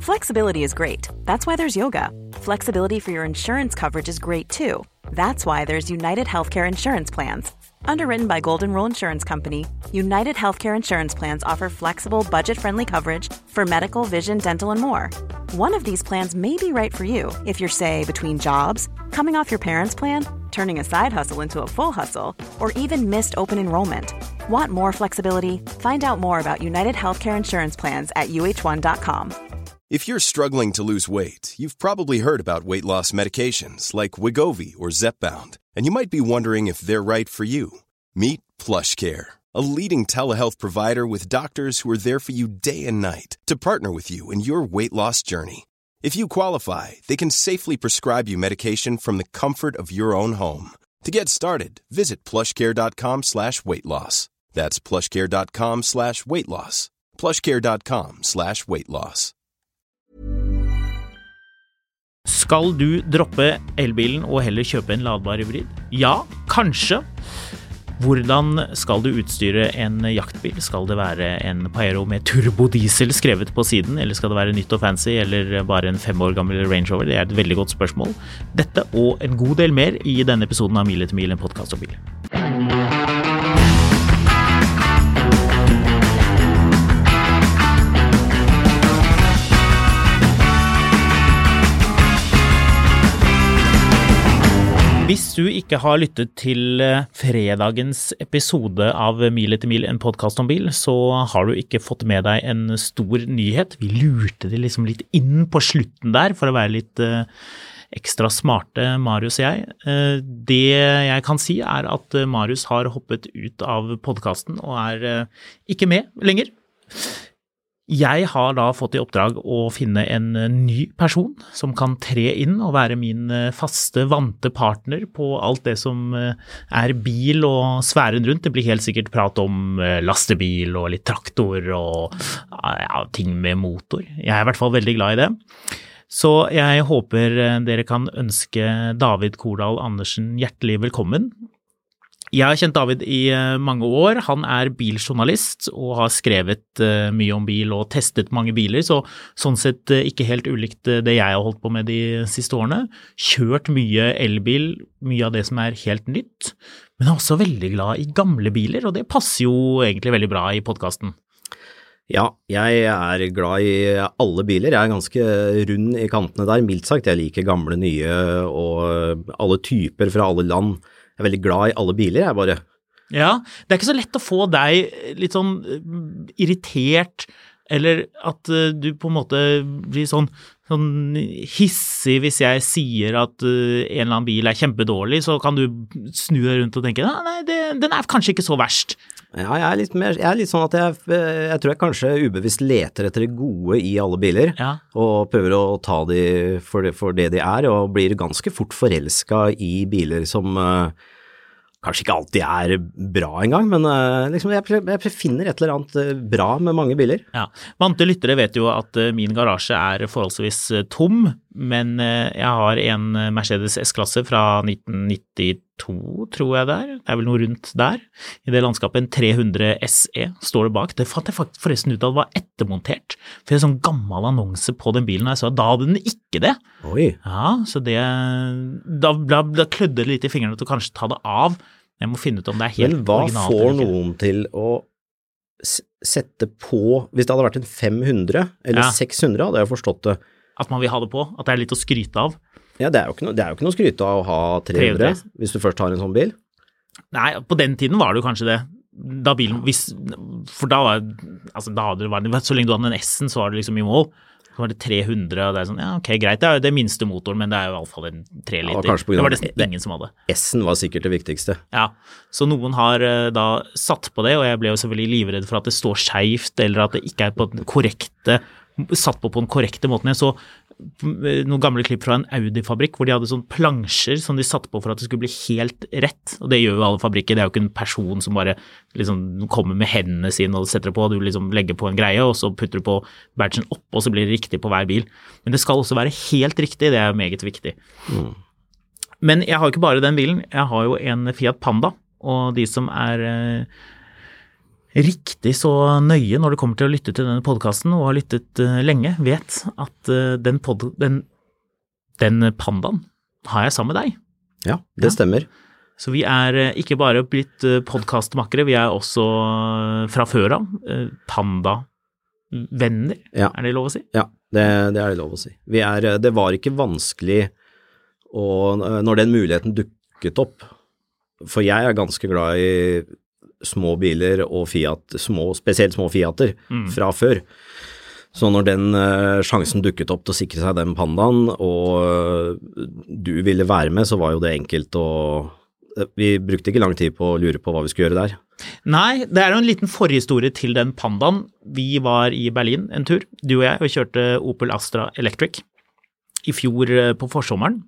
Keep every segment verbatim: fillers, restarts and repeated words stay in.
Flexibility is great. That's why there's yoga. Flexibility for your insurance coverage is great too. That's why there's United Healthcare Insurance Plans. Underwritten by Golden Rule Insurance Company, United Healthcare Insurance Plans offer flexible, budget-friendly coverage for medical, vision, dental, and more. One of these plans may be right for you if you're, say, between jobs, coming off your parents' plan, turning a side hustle into a full hustle, or even missed open enrollment. Want more flexibility? Find out more about United Healthcare Insurance Plans at U H one dot com. If you're struggling to lose weight, you've probably heard about weight loss medications like Wegovy or Zepbound, and you might be wondering if they're right for you. Meet PlushCare, a leading telehealth provider with doctors who are there for you day and night to partner with you in your weight loss journey. If you qualify, they can safely prescribe you medication from the comfort of your own home. To get started, visit plushcare.com slash weight loss. That's plushcare.com slash weight loss. plushcare.com slash weight loss. Skal du droppe elbilen og heller kjøpe en ladbar hybrid? Ja, kanskje. Hvordan skal du utstyre en jaktbil? Skal det være en Pajero med turbodiesel skrevet på siden, eller skal det være nytt og fancy, eller bare en fem år gammel Range Rover? Det er et veldig godt spørsmål. Dette og en god del mer i denne episoden av Mil etter mil, en podcast om bil. Hvis du ikke har lyttet til fredagens episode av Mil etter mil, en podcast om bil, så har du ikke fått med deg en stor nyhet. Vi lurte det liksom litt inn på slutten der, for å være litt uh, ekstra smarte, Marius og jeg. Uh, det jeg kan si er at Marius har hoppet ut av podcasten og er uh, ikke med lenger. Jeg har da fått i oppdrag å finne en ny person som kan tre inn og være min faste, vante partner på alt det som er bil og sfæren rundt. Det blir helt sikkert prat om lastebil og litt traktor og ja, ting med motor. Jeg er i hvert fall veldig glad i det. Så jeg håper dere kan ønske David Kordal Andersen hjertelig velkommen. Jeg har kjent David i mange år. Han er biljournalist og har skrevet mye om bil og testet mange biler, så sånn sett ikke helt ulikt det jeg har holdt på med de siste årene. Kjørt mye elbil, mye av det som er helt nytt, men er også veldig glad i gamle biler, og det passer jo egentlig veldig bra i podcasten. Ja, jeg er glad i alle biler. Jeg er ganske rund i kantene der, mildt sagt. Jeg liker gamle, nye og alle typer fra alle land. Jeg er veldig glad i alle biler, jeg bare. Ja, det er ikke så lett å få deg litt sånn irritert, eller at du på en måte blir sånn, sånn hissig hvis jeg sier at en eller annen bil er kjempedårlig, så kan du snu deg rundt og tenke, nei, det, den er kanskje ikke så verst. Ja, jeg er litt, mer, jeg er litt sånn at jeg, jeg tror jeg kanskje ubevisst leter etter det gode i alle biler, ja. Og prøver å ta de for det, for det de er, og blir ganske fort forelsket i biler som uh, kanskje ikke alltid er bra engang, men uh, liksom jeg, jeg finner et eller annet bra med mange biler. Ja, vante lyttere vet jo at uh, min garasje er forholdsvis uh, tom, men uh, jeg har en Mercedes S-klasse fra nitten nittito, tror jeg det er. Det er vel noe rundt der. I det landskapet, en tre hundre S E står det bak. Det fant jeg faktisk forresten ut at det var ettermontert, for det er en sånn gammel annonse på den bilen, jeg så da hadde den ikke det. Oi. Ja, så det, da, da, da klødde det litt i fingrene til å kanskje ta det av. Jeg må finne ut om det er helt originalt. Men hva får noen til å sette på, hvis det hadde vært en fem hundre eller ja. seks hundre, hadde jeg forstått det. At man vil ha det på, at det er litt å skryte av. Ja, det er jo ikke noe, det er jo ikke noe skryte av å ha tre hundre, tre hundre hvis du først har en sånn bil. Nei, på den tiden var det jo kanskje det. Da bilen, hvis, for da var altså da hadde det vært, så lenge du hadde en S-en, så var det liksom i mål. Så var det tre hundre, og det er sånn, ja, ok, greit, det er jo det minste motoren, men det er jo i alle fall en tre liter. Ja, det var det ingen som hadde. S-en var sikkert det viktigste. Ja, så noen har da satt på det, og jeg ble jo selvfølgelig livredd for at det står skjevt, eller at det ikke er på den korrekte, satt på på den korrekte måten. Jeg så noen gamle klipp fra en Audi-fabrikk hvor de hadde sånn plansjer som de satte på for at det skulle bli helt rett, og det gjør jo alle fabrikker. Det er jo ikke en person som bare liksom kommer med hendene sine og setter det på, og du liksom legger på en greie, og så putter du på badgen opp, og så blir det riktig på hver bil. Men det skal også være helt riktig, det er meget viktig. Mm. Men jeg har jo ikke bare den bilen, jeg har jo en Fiat Panda, og de som er riktig så nøye når det kommer til å lytte til denne podcasten, og har lyttet uh, lenge, vet at uh, den, pod, den, den pandaen har jeg sammen med deg. Ja, det ja. stemmer. Så vi er uh, ikke bare blitt uh, podcastmakere, vi er også uh, fra før av uh, panda-venner, ja. Er det lov å si? Ja, det, det er det lov å si. Vi er, det var ikke vanskelig å, når den muligheten dukket opp, for jeg er ganske glad i små biler og Fiat, små, spesielt små Fiater mm. fra før. Så når den uh, sjansen dukket opp til å sikre seg den pandaen, og uh, du ville være med, så var jo det enkelt å... Uh, vi brukte ikke lang tid på å lure på hva vi skulle gjøre der. Nei, det er jo en liten forhistorie til den pandaen. Vi var i Berlin en tur, du og jeg, og kjørte Opel Astra Electric i fjor uh, på forsommeren.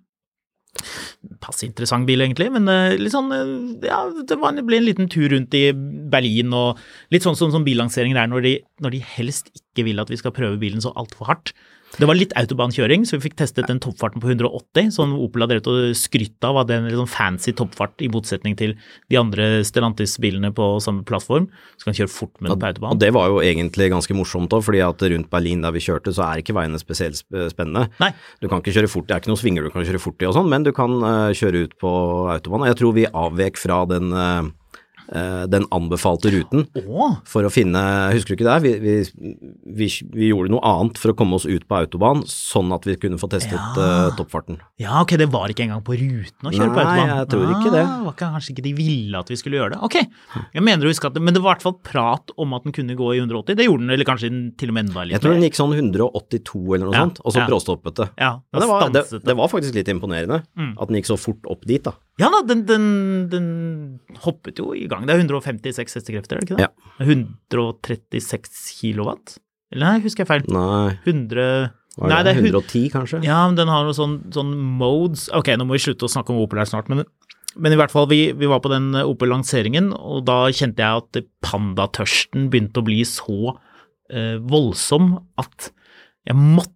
Pass interessant bil egentlig, men uh, litt sånn, uh, ja, det, var, det ble en liten tur rundt i Berlin, og litt sånn som, som billanseringer er når de, når de helst ikke vil at vi skal prøve bilen så alt for hardt. Det var litt autobankjøring, så vi fikk testet den toppfarten på hundre og åtti, sånn Opel har drevet og skrytt av, var det en sånn fancy toppfart i motsetning til de andre Stellantis-bilene på samme plattform, så kan kjøre fort med den på autobahn. Og det var jo egentlig ganske morsomt også, fordi at rundt Berlin der vi kjørte, så er ikke veiene spesielt spennende. Nei. Du kan ikke kjøre fort, det er ikke noen svinger du kan kjøre fort i og sånn, men du kan uh, kjøre ut på autobahn. Jeg tror vi avvek fra den... Uh, den anbefalte ruten oh. for å finne, husker du ikke det? Vi, vi, vi, vi gjorde noe annet for å komme oss ut på autobahn, sånn at vi kunne få testet ja. uh, toppfarten. Ja, ok, det var ikke engang på ruten å kjøre Nei, på autobahn. Nei, jeg tror ikke det. Ah, var ikke, kanskje ikke de ville at vi skulle gjøre det. Ok, jeg mener å huske at det, men det var i hvert fall prat om at den kunne gå i hundre og åtti, det gjorde den, eller kanskje til og med enda litt. Jeg tror den gikk sånn hundre og åttito eller noe ja. sånt, og så ja. bråstoppet det. Ja, det var, det, det var faktisk litt imponerende, mm. at den gikk så fort opp dit da. Ja da, den, den, den hoppet jo i gang. Det er hundre og femtiseks hestekrefter, er det ikke det? Ja. hundre og trettiseks kilowatt? Eller nei, husker jeg feil? Nei. hundre... Var det, nei, det er hundre og ti kanskje? Ja, men den har noe sånn, sånn modes. Ok, nå må vi slutte å snakke om Opel her snart, men, men i hvert fall, vi, vi var på den Opel-lanseringen, og da kjente jeg at pandatørsten begynte å bli så eh, voldsom at jeg måtte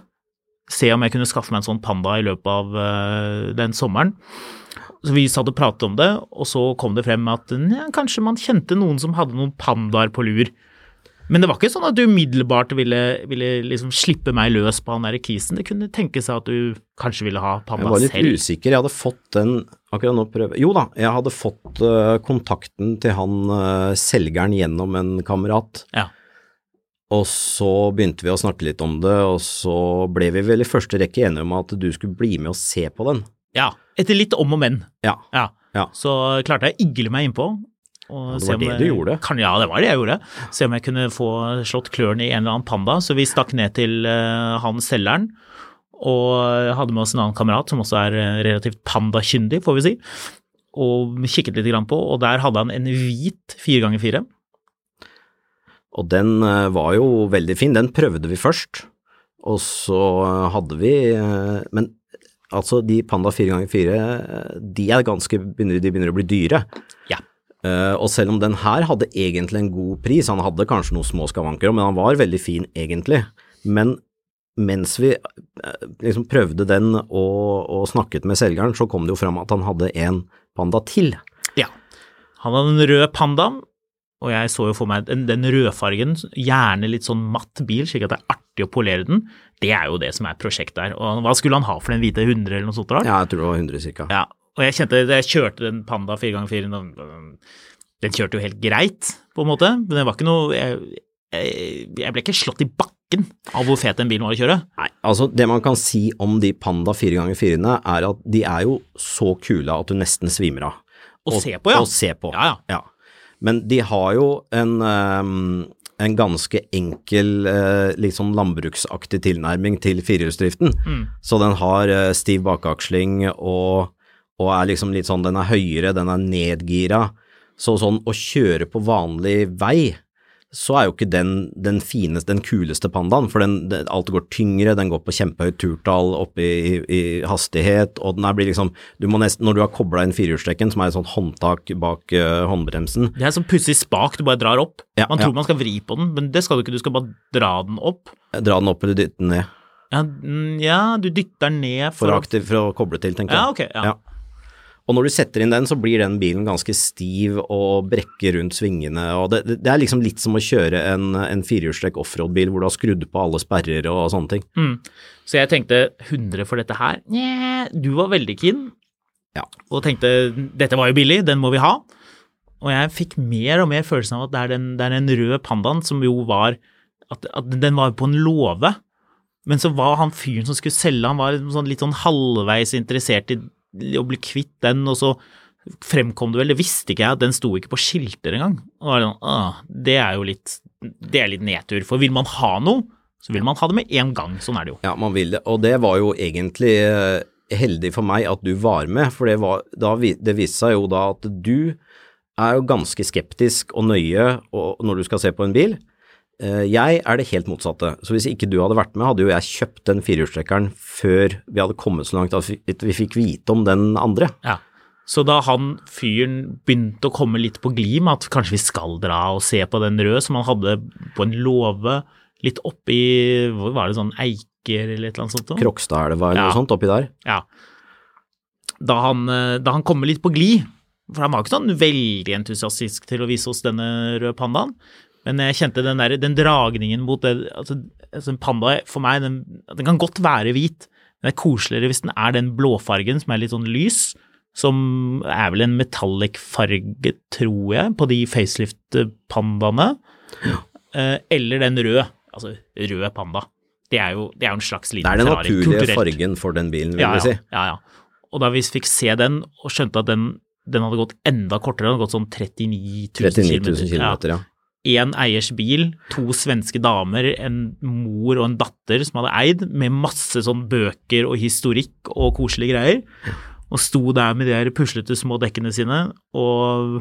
se om jeg kunne skaffe meg en sånn panda i løpet av uh, den sommeren. Så vi satt og pratet om det, og så kom det frem at ja, kanskje man kjente noen som hadde noen pandaer på lur. Men det var ikke sånn at du umiddelbart ville, ville liksom slippe meg løs på han der kisen. Det kunne tenke seg at du kanskje ville ha panda selv. Jeg var litt selv. usikker. Jeg hadde fått den, akkurat nå prøve. Jo da, jeg hadde fått uh, kontakten til han uh, selgeren gjennom en kamerat. Ja. Og så begynte vi å snakke litt om det, og så ble vi vel i første rekke enige om at du skulle bli med og se på den. Ja, etter litt om og men. Ja. ja. ja. Så klarte jeg å igle meg innpå. Og ja, det var det jeg, du gjorde. Kan, ja, det var det jeg gjorde. Se om jeg kunne få slått klørne i en eller annen panda. Så vi stakk ned til uh, han selgeren, og hadde med oss en annen kamerat som også er uh, relativt pandakyndig, får vi si, og kikket litt grann på, og der hadde han en hvit fire ganger fire. Og den var jo veldig fin, den prøvde vi først, og så hadde vi, men altså de Panda fire ganger fire, de er ganske, de begynner å bli dyre. Ja. Og selv om den her hadde egentlig en god pris, han hadde kanskje noen små skavanker, men han var veldig fin egentlig. Men mens vi liksom prøvde den og, og snakket med selgeren, så kom det jo frem at han hadde en Panda til. Ja, han hadde en rød Panda, og jeg så jo for meg den, den rødfargen, gjerne litt sånn matt bil, slik at det er artig å polere den. Det er jo det som er prosjektet her. Og hva skulle han ha for den hvite hundre eller noe sånt? Da? Ja, jeg tror det var hundre cirka. Ja, og jeg kjente, jeg kjørte den Panda fire ganger fire, den kjørte jo helt greit på en måte, men det var ikke noe, jeg, jeg, jeg ble ikke slått i bakken av hvor fet den bilen var å kjøre. Nei, altså det man kan si om de Panda fire ganger fire-ene er at de er jo så kule at du nesten svimer av. Å se på, ja. Å se på, ja, ja. ja. Men de har jo en, um, en ganske enkel, uh, liksom landbruksaktig tilnærming til firehjulsdriften. Mm. Så den har uh, stiv bakaksling og, og er liksom litt sånn, den er høyere, den er nedgira. Så sånn å kjøre på vanlig vei, så er jo ikke den den fineste, den kuleste pandaen, for den, den, alt går tyngre, den går på kjempehøyt turtall oppe i, i hastighet, og den er blir liksom, du må nesten, når du har koblet inn firehjulstrekken, som er et sånt håndtak bak uh, håndbremsen. Det er sånn pussig spak du bare drar opp. Ja, man tror ja. man skal vri på den, men det skal du ikke, du skal bare dra den opp. Dra den opp eller dytte den ned. Ja, ja du dytter den ned for, for, å, aktiv, for å koble til, tenker jeg. Ja, ok, ja. ja. Og når du setter inn den, så blir den bilen ganske stiv og brekker rundt svingene, og det, det er liksom litt som å kjøre en, en firehjulstrekk offroad-bil hvor du har skrudd på alle sperrer og sånne ting. Mm. Så jeg tenkte hundre for dette her. Nja, du var veldig keen, ja. Og tenkte dette var jo billig, den må vi ha. Og jeg fikk mer og mer følelsen av at det er den, det er den røde pandaen som jo var, at, at den var på en låve, men så var han fyren som skulle selge, han var sånn, litt sånn halvveis interessert i å bli kvitt den, og så fremkom det vel, det visste ikke jeg, at den sto ikke på skilter engang. Og det, sånn, det er jo litt, det er litt nedtur, for vil man ha noe, så vil man ha det med en gang, sånn er det jo. Ja, man vil det, og det var jo egentlig heldig for meg at du var med, for det, var, da, det viste seg jo da at du er jo ganske skeptisk og nøye og, når du skal se på en bil. Jeg er det helt motsatte, så hvis ikke du hadde vært med, hadde jo jeg kjøpt den firehjulstrekkeren før vi hadde kommet så langt at vi fikk vite om den andre. Ja, så da han fyren begynte å komme litt på gli med at kanskje vi skal dra og se på den røde som han hadde på en låve litt oppi, hvor var det sånn Eiker eller et eller annet sånt? Krokstadelva eller ja. Noe sånt oppi der. Ja, da han, da han kom litt på gli, for han var ikke sånn veldig entusiastisk til å vise oss denne røde pandaen, men jeg kjente den der, den dragningen mot det, altså, altså en panda for meg, den, den kan godt være hvit, men det er koseligere hvis den er den blåfargen som er litt sånn lys, som er vel en metallic farge, tror jeg, på de facelift-pandaene, ja. Eller den røde, altså rød panda. Det er jo, det er jo en slags liten Ferrari. Det er den naturlige kulturelt. Fargen for den bilen, vil ja, vi si. Ja, ja. Og da vi fikk se den, og skjønte at den, den hadde gått enda kortere, den hadde gått sånn trettini tusen kilometer, ja. En eiers bil, to svenske damer, en mor og en datter som hadde eid, med masse sånn bøker og historikk og koselige greier, og sto der med de her puslete små dekkene sine, og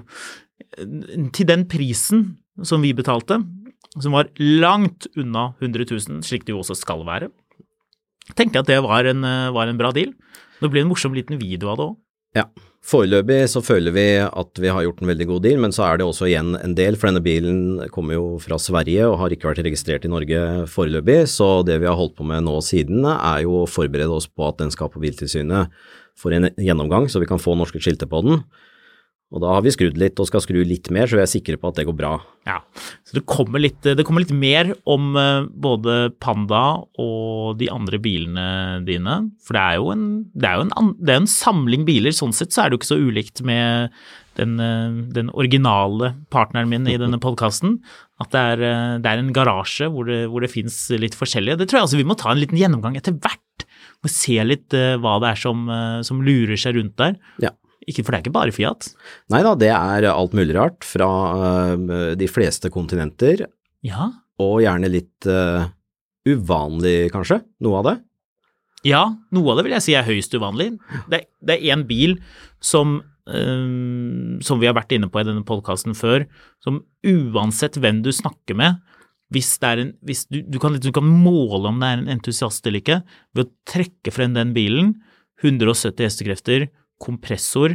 til den prisen som vi betalte, som var langt unna hundre tusen, slik det jo også skal være, tenkte jeg at det var en, var en bra deal. Det ble en morsom liten video av det også. Ja, foreløpig så føler vi at vi har gjort en veldig god deal, men så er det også igjen en del, for denne bilen kommer jo fra Sverige og har ikke vært registrert i Norge foreløpig, så det vi har holdt på med nå siden er jo å forberede oss på at den skal på Biltilsynet for en gjennomgang, så vi kan få norske skilter på den. Og da har vi skrudd litt og skal skru litt mer, så vi er sikre på at det går bra. Ja, så det kommer litt, det kommer litt mer om både Panda og de andre bilene dine, for det er jo en, det er jo en, det er en samling biler, sånn sett så er det jo ikke så ulikt med den, den originale partneren min i denne podcasten, at det er, det er en garasje hvor det, hvor det finnes litt forskjellige. Det tror jeg altså vi må ta en liten gjennomgang etter hvert, og se litt hva det er som, som lurer seg rundt der. Ja. Ikke, for det er ikke bare Fiat. Neida, det er alt mulig rart fra uh, de fleste kontinenter, ja. Og gjerne litt uh, uvanlig kanskje, noe av det. Ja, noe av det vil jeg si er høyst uvanlig. Det, det er en bil som, uh, som vi har vært inne på i denne podcasten før, som uansett hvem du snakker med, hvis det er en, hvis du, du, kan, du kan måle om det er en entusiast eller ikke, ved å trekke frem den bilen, hundre og sytti hestekrefter, kompressor,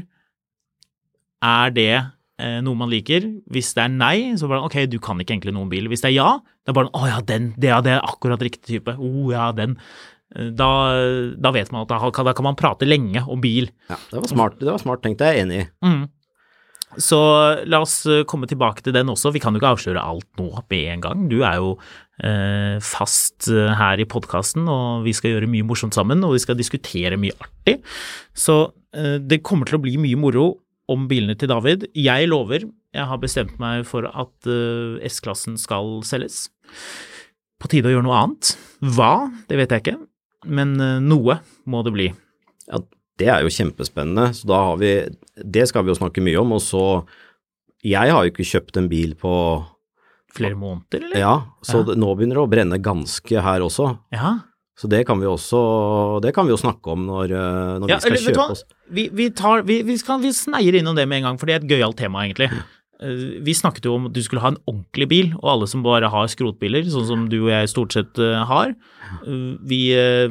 er det eh, noe man liker? Hvis det er nei, så bare, ok, du kan ikke egentlig noen bil. Hvis det er ja, det er bare, å ja, den, det, ja, det er akkurat riktig type. Å oh, ja, den. Da, da vet man at da, da kan man prate lenge om bil. Ja, det var smart, det var smart tenkt, jeg er enig i. Mm. Så la oss komme tilbake til den også. Vi kan jo ikke avsløre alt nå med en gang. Du er jo eh, fast her i podcasten, og vi skal gjøre mye morsomt sammen, og vi skal diskutere mye artig. Så eh, det kommer til å bli mye moro om bilene til David. Jeg lover, jeg har bestemt meg for at eh, S-klassen skal selges. På tide å gjøre noe annet. Hva? Det vet jeg ikke, men eh, noe må det bli. Ja, det er jo kjempespennende, så da har vi, det skal vi jo snakke mye om, og så, jeg har jo ikke kjøpt en bil på flere måneder, eller? Ja, så ja. Det, nå begynner det å brenne ganske her også. Ja. Så det kan vi også, det kan vi jo snakke om når, når ja, vi skal eller, kjøpe oss. Vi, vi, tar, vi, vi, skal, vi sneier innom det med en gang, for det er et gøyalt tema egentlig. Vi snakket jo om at du skulle ha en ordentlig bil, og alle som bare har skrotbiler, sånn som du og jeg stort sett har. Vi...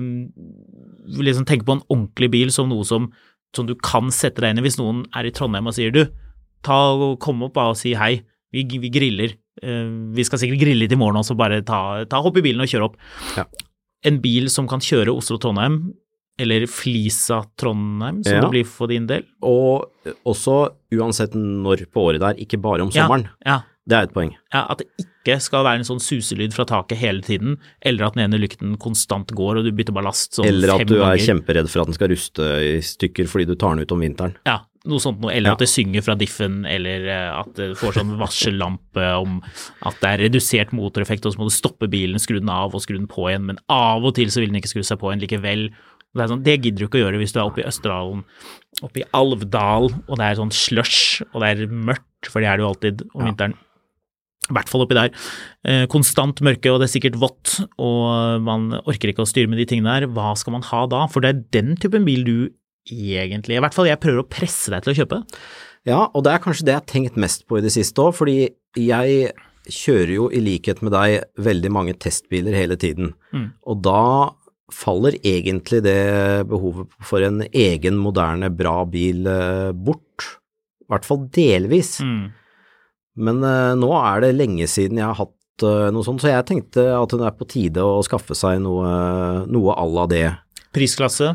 vil liksom tenke på en ordentlig bil som noe som, som du kan sette deg inn i hvis noen er i Trondheim og sier du, ta og kom opp og si hei, vi, vi griller, uh, vi skal sikkert grille litt i morgen også, bare ta, ta hopp i bilen og kjøre opp. Ja. En bil som kan kjøre Oslo-Trondheim eller Flisa Trondheim, som Ja. det blir for din del. Og også uansett når på året det er, ikke bare om sommeren. Ja, ja. Det er et poeng. Ja, at det ikke skal være en sånn suselyd fra taket hele tiden, eller at den ene lykten konstant går, og du bytter ballast sånn fem ganger. Eller at du er kjemperedd for at den skal ruste i stykker fordi du tar den ut om vinteren. Ja, noe sånt noe. Eller Ja. at det synger fra diffen, eller eh, at det får sånn varsellampe om at det er redusert motoreffekt, og så må du stoppe bilen, skru den av og skru den på igjen, men av og til så vil den ikke skru seg på igjen likevel. Det, er sånn, det gidder du ikke å gjøre hvis du er oppe i Østerdalen, oppe i Alvdal, og det er sånn slush, og det er mørkt, for det er det jo alltid om Ja. vinteren. I hvert fall oppi der. Eh, konstant mørke, og det er sikkert vått, og man orker ikke å styre med de tingene der. Hva skal man ha da? For det er den typen bil du egentlig, i hvert fall jeg prøver å presse deg til å kjøpe. Ja, og det er kanskje det jeg har tenkt mest på i det siste også, fordi jeg kjører jo i likhet med deg veldig mange testbiler hele tiden. Mm. Og da faller egentlig det behovet for en egen, moderne, bra bil eh, bort. I hvert fall delvis. Mm. Men uh, nå er det lenge siden jeg har hatt uh, noe sånt, så jeg tenkte at det er på tide å skaffe seg noe, noe à la det. Prisklasse?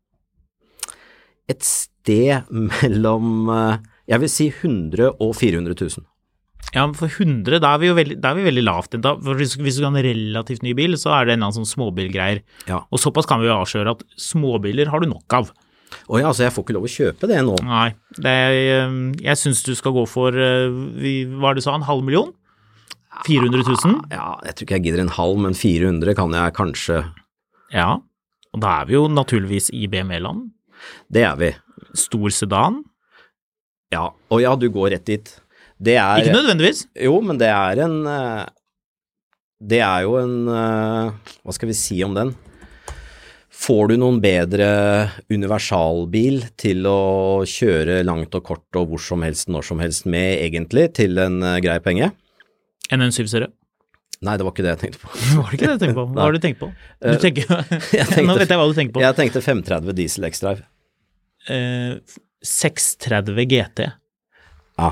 Et sted mellom, uh, jeg vil si hundre og fire hundre tusen. Ja, men for hundre, da er vi jo veldig, da er vi veldig lavt. Da, for hvis, hvis du skal ha en relativt ny bil, så er det en eller annen sånn småbilgreier. Ja. Og såpass kan vi jo avsløre at småbiler har du nok av. Å ja, så jeg får ikke lov å kjøpe det nå. Nei, det er, jeg synes du skal gå for, vi, hva er det du sa, en halv million? fire hundre tusen? Ja, jeg tror ikke jeg gidder en halv, men fire hundre kan jeg kanskje. Ja, og da er vi jo naturligvis i B M W-land. Det er vi. Stor sedan. Ja, og ja, du går rett dit. Det er, Ikke nødvendigvis. Jo, men det er en, det er jo en, hva skal vi si om den? Får du noen bedre universalbil til å kjøre langt og kort og hvor som helst, når som helst med egentlig, til en uh, grei penge? Enn en syv-serie? Nei, det var ikke det jeg tenkte på. Var det ikke det jeg tenkte på? Hva har du tenkt på? Du tenker, tenkte, nå vet jeg hva du tenker på. Jeg tenkte fem tretti diesel X-Drive. Eh, seks tretti G T. Ja.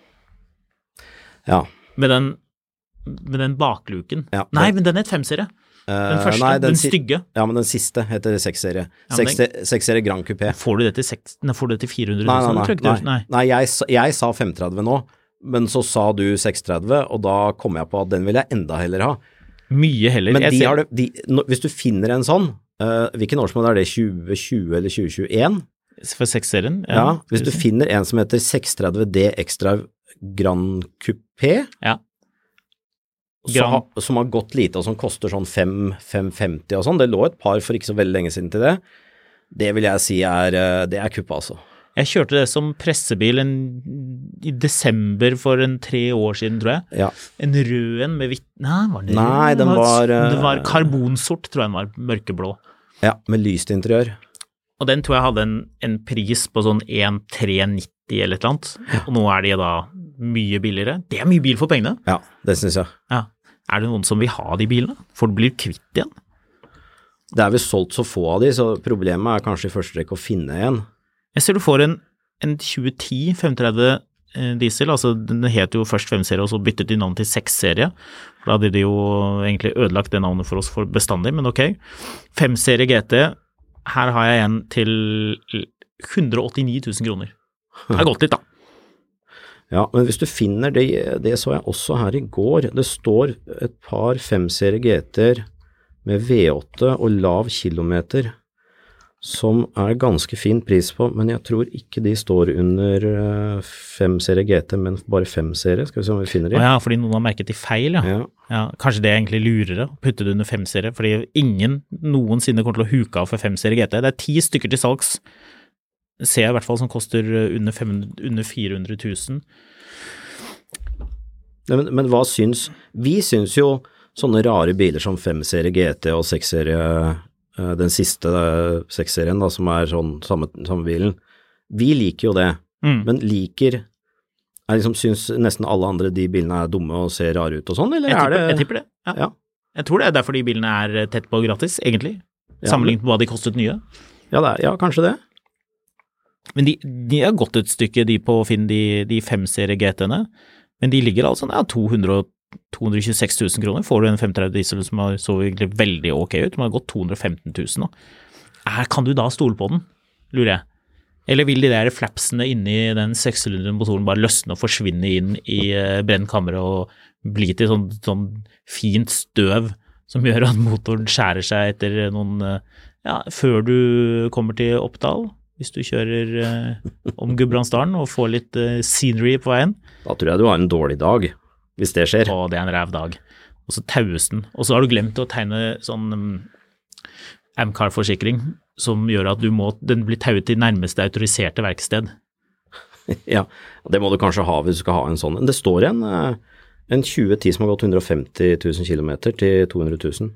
Ja. Med den, med den bakluken. Ja, Nei, den, men den er et fem-serie. Den første, nei, den, den stygge. Ja, men den siste heter seks-serie. Ja, den, seks-serie Grand Coupé. Får du det til, seks, nei, får du det til fire hundre? Nei, nei, nei, nei, nei. nei jeg, jeg sa fem tretti nå, men så sa du seks tretti, og da kom jeg på at den vil jeg enda heller ha. Mye heller. Men de ser... har det, de, no, hvis du finner en sånn, uh, hvilken årsmål er det, tjue tjue eller tjue tjueen? For seks-serien? Ja, ja, hvis du finner en som heter seks tretti D X-Drive Grand Coupé, ja. Som har, som har gått lite og som koster sånn fem femti og sånn, det lå et par for ikke så veldig lenge siden til det, det vil jeg si er, det er kuppet altså. Jeg kjørte det som pressebil en, i desember for en tre år siden, tror jeg. Ja. En rød en med hvitt, nei, var det Nei, den var... Det var karbonsort, tror jeg den var, mørkeblå. Ja, med lyst interiør. Og den tror jeg hadde en, en pris på sånn en tre nitti eller et eller annet, ja. Og nå er de da mye billigere. Det er mye bil for pengene. Ja, det synes jeg. Ja. Er det noen som vil ha de bilene? For det blir kvitt igjen. Det er vel solgt så få av de, så problemet er kanskje i første rekke å finne en. Jeg ser du får en, en tjue ti fem tretti eh, diesel, altså den heter jo først fem-serie, og så byttet de navn til seks-serie. Da hadde de jo egentlig ødelagt det navnet for oss for bestandig, men ok. fem-serie G T, her har jeg en til hundre og åttini tusen kroner. Det har gått litt da. Ja, men hvis du finner det, det så jeg også her i går, det står et par fem-serie G T-er med V åtte og lav kilometer, som er ganske fin pris på, men jeg tror ikke de står under fem-serie G T, men bare fem-serie. Skal vi se om vi finner de. Å ja, fordi noen har merket de feil, ja. Ja. Ja, kanskje det er egentlig lurere å putte det under fem-serie, fordi ingen noensinne kommer til å huke av for fem-serie G T. Det er ti stykker til salgs, ser jeg i hvert fall, som koster under, fem hundre, under fire hundre tusen. Men, men hva syns, vi syns jo sånne rare biler som fem-serie G T og seks-serie, den siste seks-serien da, som er sånn samme, samme bilen, vi liker jo det, mm. men liker, er liksom, syns nesten alle andre de bilene er dumme og ser rare ut og sånn, eller jeg tipper, er det? Jeg tipper det, ja. Ja. Jeg tror det er derfor de bilene er tett på gratis, egentlig, sammenlignet med hva de kostet nye. Ja, det er, ja, kanskje det. Men de, de har gått et stykke de på å finne de, de fem-serie G T-ene, men de ligger altså ja, to hundre og tjueseks tusen kroner. Får du en fem tretti diesel som har så egentlig veldig ok ut, man har gått to hundre og femten tusen nå. er, kan du da stole på den, lurer jeg? Eller vil de der flapsene inni den sekssylindrede motoren bare løsne og forsvinne inn i uh, brennkammeret og bli til sånn, sånn fint støv som gjør at motoren skjærer seg etter noen, uh, ja, før du kommer til Oppdal, hvis du kjører uh, om Gudbrandsdalen og får litt uh, scenery på veien? Da tror jeg du har en dårlig dag, hvis det skjer. Å, det er en ræv dag. Og så taues den. Og så har du glemt å tegne sånn um, Amcar-forsikring, som gjør at du må, den blir tauet til nærmeste autoriserte verksted. Ja, det må du kanskje ha hvis du skal ha en sånn. Det står en, en tjue ti som har gått hundre og femti tusen kilometer til to hundre tusen.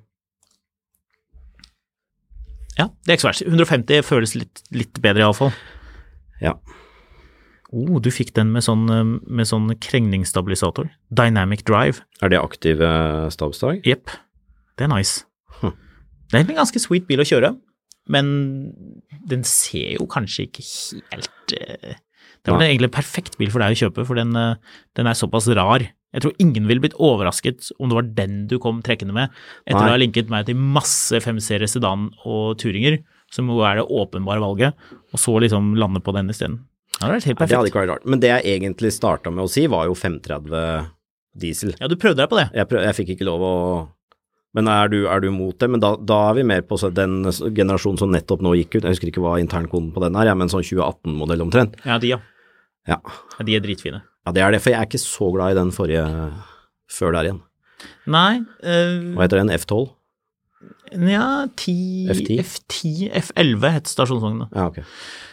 Ja, det er ikke så verst. hundre og femti føles litt, litt bedre i alle fall. Ja. Oh, du fikk den med sånn, med sånn krengningsstabilisator. Dynamic Drive. Er det aktive stabsdag? Jepp, det er nice. Hm. Det er en ganske sweet bil å kjøre, men den ser jo kanskje ikke helt... Det er vel egentlig en perfekt bil for deg å kjøpe, for den, den er såpass rar. Jeg tror ingen ville blitt overrasket om det var den du kom trekkende med, etter Nei. å ha linket meg til masse fem-serie sedan og turinger, som jo er det åpenbare valget, og så liksom lande på den i stedet. Ja, det er helt perfekt. Det hadde ikke vært rart. Men det jeg egentlig startet med å si var jo fem tretti diesel. Ja, du prøvde deg på det. Jeg, prøv, jeg fikk ikke lov å... Men er du, er du mot det? Men da, da er vi mer på den generasjonen som nettopp nå gikk ut. Jeg husker ikke hva internkoden på den er, ja, men sånn tjue atten-modell omtrent. Ja, de ja. Ja. Ja, de er dritfine. Ja, det er det, for jeg er ikke så glad i den forrige før der igjen. Nei. Uh, hva heter den? F tolv? Ja, ti, F ti? F ti, F elleve heter stasjonsvognen. Ja, ok.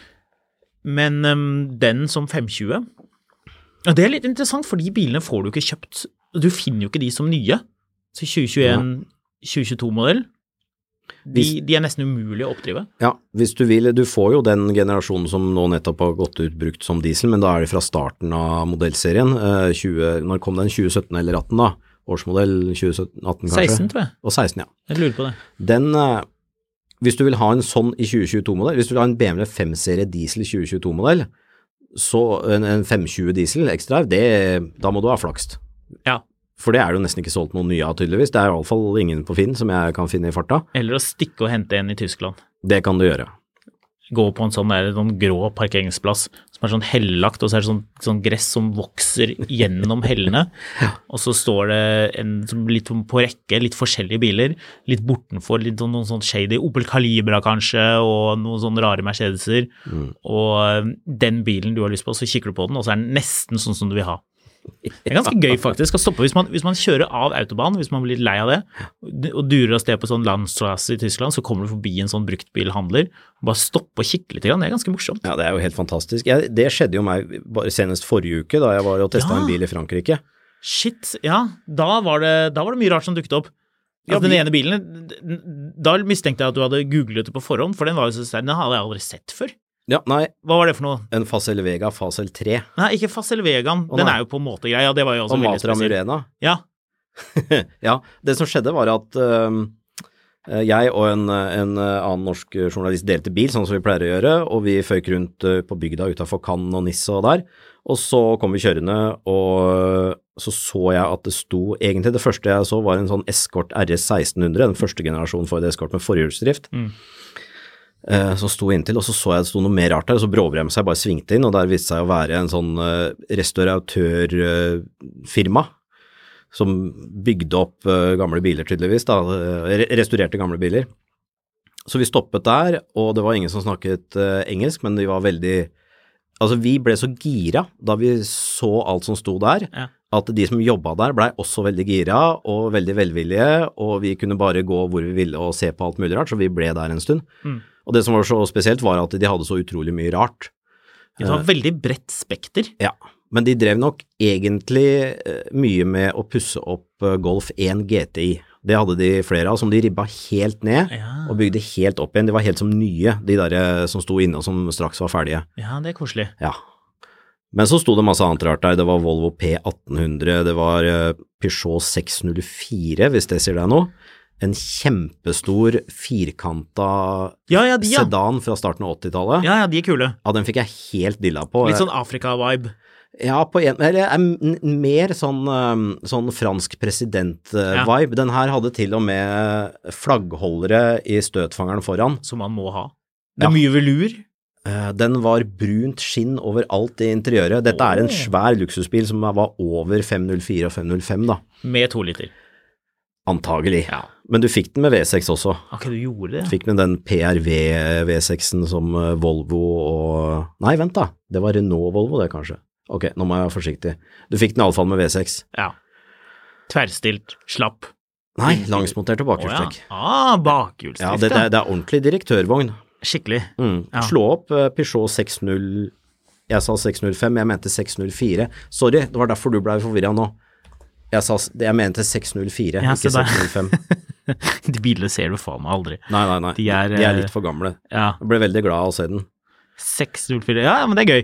Men um, den som fem tjue, og det er litt interessant, for de bilene får du ikke kjøpt. Du finner jo ikke de som nye. Så tjue tjueen, tjue tjueto-modell, de, de er nesten umulig å oppdrive. Ja, hvis du vil, du får jo den generasjonen som nå nettopp har gått ut brukt som diesel, men da er det fra starten av modellserien. Eh, tjue, når kom den? tjue sytten eller atten da? Årsmodell tjue atten kanskje? seksten tror jeg. Og seksten, ja. Jeg lurer på det. Den, eh, hvis du vil ha en sånn i tjue tjueto-modell, hvis du vil ha en B M W fem-serie diesel i tjue tjueto-modell, så en, en fem tjue diesel ekstra, det, da må du ha flakst. Ja. For det er jo nesten ikke solgt noen nye av tydeligvis. Det er i alle fall ingen på Finn som jeg kan finne i farta. Eller å stikke og hente en i Tyskland. Det kan du gjøre. Gå på en sånn, der, sånn grå parkeringsplass som er sånn hellagt, og så er det sånn, sånn gress som vokser gjennom hellene. Ja. Og så står det en, litt på rekke, litt forskjellige biler, litt bortenfor, litt sånn, noen sånn shady Opel Calibra kanskje, og noen sånne rare Mercedeser. Mm. Og den bilen du har lyst på, så kikker du på den, og så er den nesten sånn som du vil ha. Det er ganske gøy faktisk å stoppe hvis man, hvis man kjører av autobahn, hvis man blir litt lei av det og durer av sted på sånn Landstrasse i Tyskland, så kommer du forbi en sånn bruktbilhandler og bare stoppe og kikke litt, det er ganske morsomt. Ja, det er jo helt fantastisk. Jeg, det skjedde jo meg bare senest forrige uke da jeg var og testet ja. en bil i Frankrike. Shit, ja, da var det, da var det mye rart som dukket opp. Altså, ja, den ene bilen, da mistenkte jeg at du hadde googlet det på forhånd, for den var jo så sterk, den hadde jeg aldri sett før. Ja, nei. Hva var det for noe? En Facel Vega Facel tre. Nei, ikke Facel Vegaen. Den er jo på en måte grei, ja, det var jo også og veldig spesielt. Og Matra Murena. Ja. Ja, det som skjedde var at uh, jeg og en, en annen norsk journalist delte bil, sånn som vi pleier å gjøre, og vi føyk rundt uh, på bygda utenfor Cannes og Nice og der, og så kom vi kjørende, og så så jeg at det sto, egentlig det første jeg så var en sånn Escort R S seksten hundre, den første generasjonen for et Escort med forhjulsdrift. Mm. Uh, som sto inntil, og så så jeg det sto noe mer rart der, og så bråbremsa jeg bare svingte inn, og der viste seg å være en sånn uh, restauratørfirma uh, som bygde opp uh, gamle biler tydeligvis, da, uh, restaurerte gamle biler. Så vi stoppet der, og det var ingen som snakket uh, engelsk, men de var veldig, altså vi ble så gira da vi så alt som sto der, ja. At de som jobbet der ble også veldig gira og veldig velvillige, og vi kunne bare gå hvor vi ville og se på alt mulig rart, så vi ble der en stund. Mm. Og det som var så spesielt var at de hadde så utrolig mye rart. Det var veldig bredt spekter. Ja, men de drev nok egentlig mye med å pusse opp Golf én G T I. Det hadde de flere av, som de ribba helt ned ja. Og bygde helt opp igjen. De var helt som nye, de der som sto inne og som straks var ferdige. Ja, det er koselig. Ja. Men så sto det masse annet rart der. Det var Volvo P atten hundre, det var Peugeot seks null fire, hvis det sier deg noe. En kjempestor firkanta ja, ja, de, ja. sedan fra starten av åttitallet. Ja, ja, de er kule. Ja, den fikk jeg helt dilla på. Litt sånn Afrika-vibe. Ja, på en, eller er mer sånn, sånn fransk president-vibe. Ja. Den her hadde til og med flaggholdere i støtfangeren foran. Som man må ha. Det er ja. Mye velur. Den var brunt skinn overalt i interiøret. Dette oh. er en svær luksusbil som var over fem null fire og fem null fem da. Med to liter. Antagelig. Ja. Men du fikk den med V seks også. Ok, du gjorde det. Fikk med den P R V V seksen som Volvo og... Nei, vent da. Det var Renault Volvo det kanskje. Ok, nå må jeg være forsiktig. Du fikk den i alle fall med V seks. Ja. Tverrstilt, slapp. Nei, langsmontert og bakhjulstrekk. Oh, ja. Ah, bakhjulstrekk. Ja, det, det, er, det er ordentlig direktørvogn. Skikkelig. Mm. Ja. Slå opp uh, Peugeot seks null, jeg sa seks null fem, jeg mente seks null fire. Sorry, det var derfor du ble forvirret nå. Jeg, sa, jeg mente seks null fire, ja, ikke seks null fem. De bilene ser du faen meg aldri. Nei, nei, nei. De er, De er litt for gamle. Ja. Jeg ble veldig glad av å se den. seks null fire, ja, men det er gøy.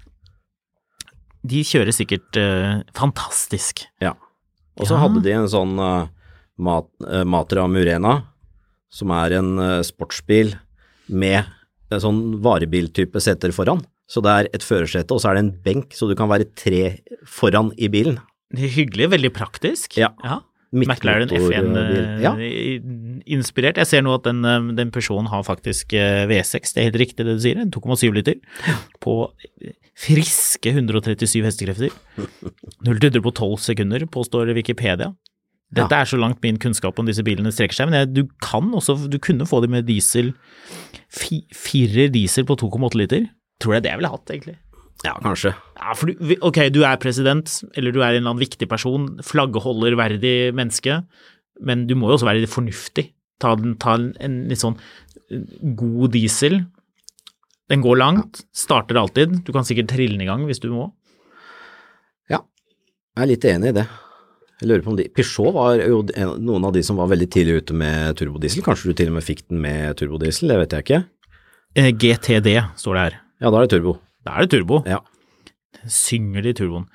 De kjører sikkert uh, fantastisk. Ja. Og så ja. hadde de en sånn uh, Mat, uh, Matra Murena, som er en uh, sportsbil med en sånn varebiltype setter foran. Så det er et førersete, og så er det en benk, så du kan være tre foran i bilen. Det er hyggelig, veldig praktisk. Ja. ja. McLaren F one uh, ja. inspirert. Jeg ser nå at den, den personen har faktisk uh, V seks, det er helt riktig det du sier, to komma syv liter, på friske hundre og trettisju hestekrefter. null til hundre på tolv sekunder, påstår Wikipedia. Dette ja. er så langt min kunnskap om disse bilene strekker seg, men jeg, du kan også, du kunne få det med diesel, fi, fire diesel på to komma åtte liter. Tror jeg det jeg ville hatt, egentlig. Ja, kanskje. Ja, for du, ok, du er president, eller du er en eller annen viktig person, flaggeholder verdig menneske, men du må jo også være litt fornuftig. Ta, ta en, en litt sånn god diesel. Den går langt, starter alltid. Du kan sikkert trille den i gang hvis du må. Ja, jeg er litt enig i det. Jeg lurer på om de, Peugeot var jo en, noen av de som var veldig tidlig ute med turbodiesel. Kanskje du til og med fikk den med turbodiesel, det vet jeg ikke. Eh, G T D står det her. Ja, da er det turbo. Da er det turbo. Ja. Synger de turboen.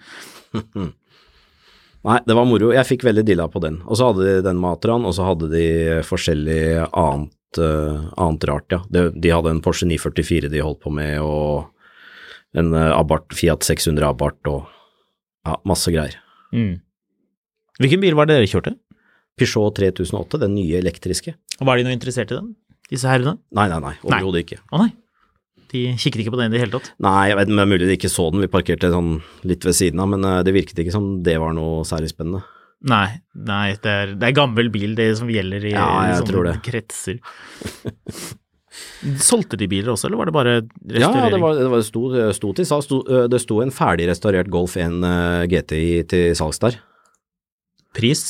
Nei, det var moro. Jeg fikk veldig dilla på den. Og så hadde de den Matraen, og så hadde de forskjellig annet, uh, annet rart, ja. De, de hadde en Porsche ni førtifire de holdt på med, og en uh, Abarth, Fiat seks hundre Abarth, og ja, masse greier. Mm. Hvilken bil var det dere kjørte? Peugeot tre tusen åtte, den nye elektriske. Og var de noe interessert i den, disse herrene? Nei, nei, nei, overhodet ikke. Å nei, de kikket ikke på den i det hele tatt? Nei, jeg vet ikke, mulig de ikke så den, vi parkerte sånn litt ved siden av, men det virket ikke som det var noe særlig spennende. Nei, nei, det er, det er gammel bil det som gjelder i, ja, i sånne kretser. Solgte de biler også, eller var det bare restaurering? Ja, det, var, det, var, det, sto, sto til salg, sto, det sto en ferdig restaurert Golf en G T I til salgs der. Pris?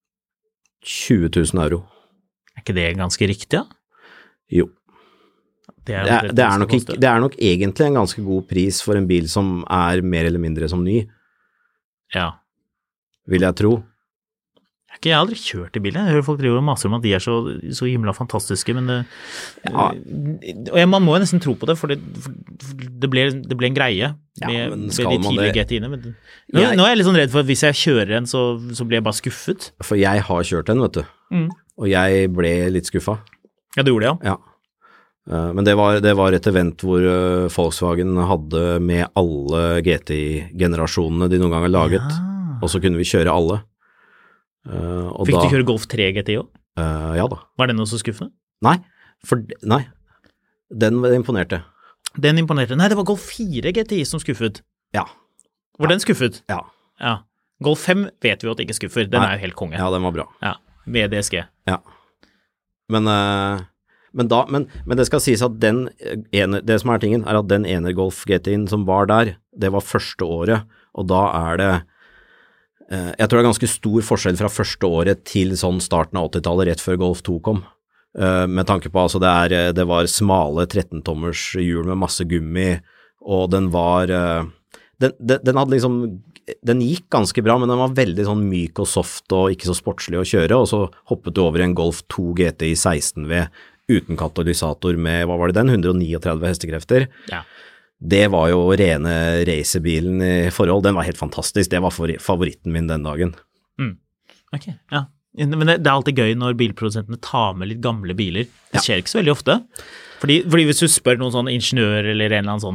tjue tusen euro. Er ikke det ganske riktig, ja? Jo. Det er, det, er, det, er nok ikke, det er nok egentlig en ganske god pris for en bil som er mer eller mindre som ny. Ja. Vil jeg tro. Jeg har aldri kjørt i bilen. Jeg hører folk driver og maser om at de er så, så himla fantastiske, men det, ja. og jeg, man må jo nesten tro på det, for det, for det, ble, det ble en greie med, ja, med de tidlige G T I-ene. Men nå, jeg, nå er jeg litt sånn redd for at hvis jeg kjører en, så, så blir jeg bare skuffet. For jeg har kjørt en, vet du, mm. og jeg ble litt skuffet. Ja, du gjorde det, ja. ja. Men det var, det var et event hvor Volkswagen hadde med alle G T I-generasjonene de noen gang har laget, ja. og så kunne vi kjøre alle. Uh, Fikk da, du kjøre Golf tre G T I også? Uh, ja da. Var den også skuffende? Nei, for, nei, den imponerte. Den imponerte? Nei, det var Golf fire G T I som skuffet. Ja. Var ja. den skuffet? Ja. ja. Golf fem vet vi jo at ikke skuffer, den nei. Er jo helt konge. Ja, den var bra. Ja, med D S G. Ja. Men, uh, men da, men, men det skal sies at den ene, det som er tingen, er at den ene Golf G T I-en som var der, det var første året, og da er det jeg tror det er ganske stor forskjell fra første året til sånn starten av åttitallet, rett før Golf to kom. Med tanke på, altså det, er, det var smale tretten-tommers hjul med masse gummi, og den var, den, den, den hadde liksom, den gikk ganske bra, men den var veldig sånn myk og soft og ikke så sportslig å kjøre, og så hoppet du over i en Golf to G T I seksten V uten katalysator med, hva var det den, hundre og trettini hestekrefter. Ja. Det var jo rene racerbilen i forhold, den var helt fantastisk, det var favoritten min den dagen. Mm. Ok, ja. Men det, det er alltid gøy når bilprodusentene tar med litt gamle biler, det skjer ja. Ikke så veldig ofte, fordi, fordi hvis du spør noen sånn ingeniør eller en eller annen sånn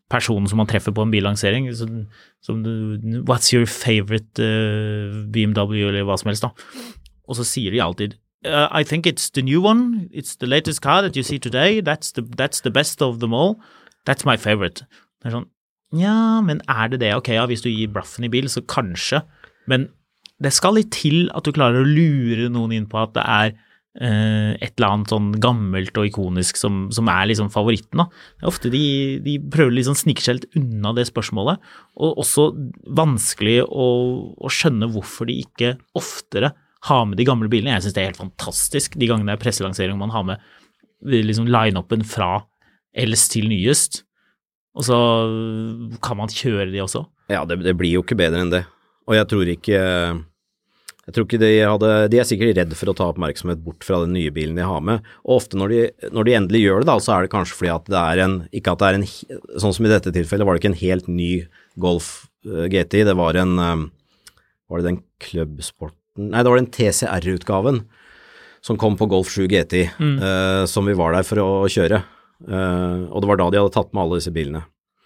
personen som man treffer på en billansering, som, som what's your favorite uh, B M W eller hva som helst da, og så sier de alltid uh, I think it's the new one, it's the latest car that you see today, that's the, that's the best of them all, that's my favorite. Det er sånn, ja, men er det det? Ok, ja, hvis du gir blaffen i bil, så kanskje, men det skal litt til at du klarer å lure noen inn på at det er uh, et eller annet sånn gammelt og ikonisk som, som er liksom favoritten da. Ofte de, de prøver liksom snike seg litt unna det spørsmålet, og også vanskelig å, å skjønne hvorfor de ikke oftere har med de gamle bilene. Jeg synes det er helt fantastisk de gangene det er presselansering man har med liksom line-upen fra eldst til nyest, og så kan man kjøre de også. Ja, det, det blir jo ikke bedre enn det. Og jeg tror ikke, jeg tror ikke de hadde, de er sikkert redd for å ta oppmerksomhet bort fra den nye bilen de har med, og ofte når de, når de endelig gjør det da, så er det kanskje fordi at det er en, ikke at det er en, sånn som i dette tilfellet, var det ikke en helt ny Golf G T I, det var en, var det den klubbsporten, nei det var den T C R-utgaven som kom på Golf sju G T I, mm. uh, som vi var der for å kjøre, uh, og det var da de hadde tatt med alle disse bilene.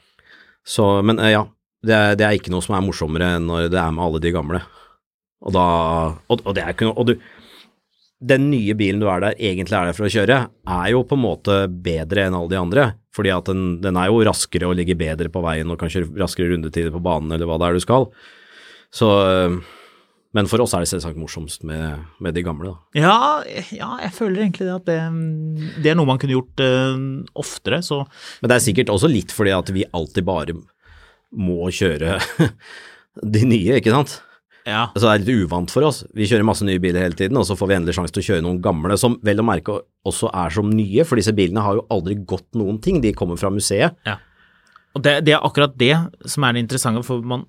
Så, men uh, ja, Det er, det er ikke noe som er morsommere enn når det er med alle de gamle. Og da, og, og det er ikke noe, og du, den nye bilen du er der, egentlig er der for å kjøre, er jo på en måte bedre enn alle de andre, fordi at den, den er jo raskere og ligger bedre på veien, og kan kjøre raskere rundetider på banen, eller hva det er du skal. Så, men for oss er det selvsagt morsomst med, med de gamle da. Ja, ja, jeg føler egentlig det at det, det er noe man kunne gjort uh, oftere, så. Men det er sikkert også litt fordi at vi alltid bare må kjøre de nye, ikke sant? Ja. Så det er litt uvant for oss. Vi kjører masse nye biler hele tiden, og så får vi endelig sjanse til å kjøre noen gamle, som vel å merke også er som nye, for disse bilene har jo aldri gått noen ting. De kommer fra museet. Ja. Og det, det er akkurat det som er det interessante, for man,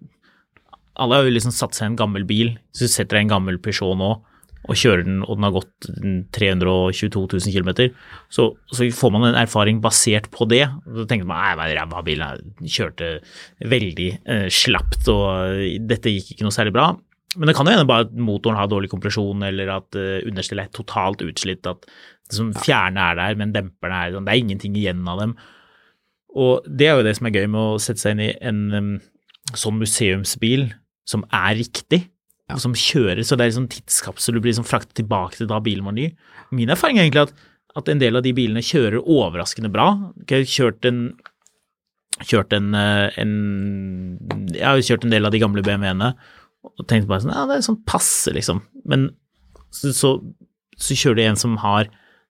alle har jo liksom satt seg en gammel bil, så du setter deg en gammel Peugeot nå, og kjører den, og den har gått tre hundre og tjueto tusen kilometer, så, så får man en erfaring basert på det, og så tenker man, nei, jeg var bilen, jeg kjørte veldig eh, slappt, og dette gikk ikke noe særlig bra, men det kan jo hende bare at motoren har dårlig kompresjon, eller at uh, understellet er totalt utslitt, at liksom, fjerne er der, men demperne er sånn, det er ingenting igjen av dem, og det er jo det som er gøy med å sette seg inn i en um, sånn museumsbil, som er riktig, ja. Som kjører, så det er liksom tidskapsel, du blir liksom fraktet tilbake til da bilen var ny. Min erfaring er egentlig at, at en del av de bilene kjører overraskende bra. Jeg har kjørt en, kjørt en, en, jeg har kjørt en del av de gamle B M W-ene, og tenkte bare sånn, ja, det er sånn passe liksom. Men så, så, så kjører du en som har,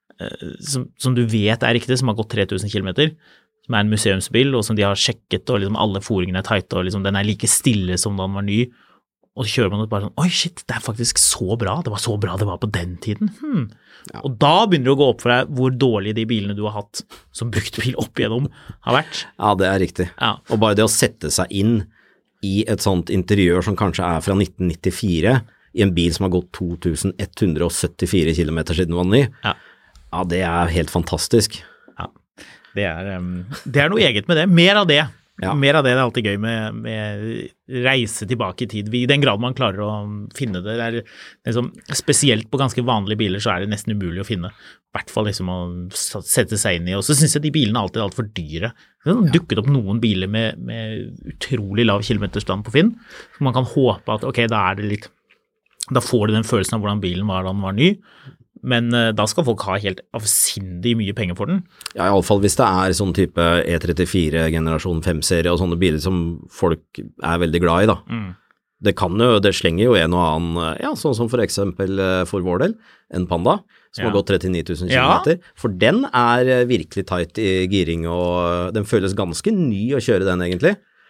som, som du vet er riktig, som har gått tre tusen kilometer, som er en museumsbil, og som de har sjekket, og liksom alle foringene er tight, og liksom den er like stille som da den var ny, og så kjører man det bare sånn, oi shit, det er faktisk så bra, det var så bra det var på den tiden. Hmm. Ja. Og da begynner det å gå opp for deg hvor dårlige de bilene du har hatt som brukt bil opp igjennom har vært. Ja, det er riktig. Ja. Og bare det å sette seg inn i et sånt interiør som kanskje er fra nitten nittifire, i en bil som har gått to tusen ett hundre syttifire kilometer siden den var ny, ja. Ja, det er helt fantastisk. Ja, det er, um, det er noe eget med det. Mer av det. Ja. Mer av det, det er alltid gøy med, med reise tilbake i tid. I den grad man klarer å finne det, det er liksom, spesielt på ganske vanlige biler så er det nesten umulig å finne. I hvert fall liksom å sette seg inn i. Og så synes jeg de bilene alltid er alt for dyre. Det har dukket opp noen biler med, med utrolig lav kilometerstand på Finn, så man kan håpe at ok, da er det litt, da får du den følelsen av hvordan bilen var da den var ny. Men uh, da skal folk ha helt avsindig mye penger for den. Ja, i alle fall hvis det er sånn type E trettifire generasjon fem-serie og sånne biler som folk er veldig glad i da. Mm. Det kan jo, det slenger jo en og annen, ja, sånn som for eksempel for vår del, en Panda, som ja. Har gått trettini tusen kilometer. Ja. For den er virkelig tight i giring, og den føles ganske ny å kjøre den egentlig.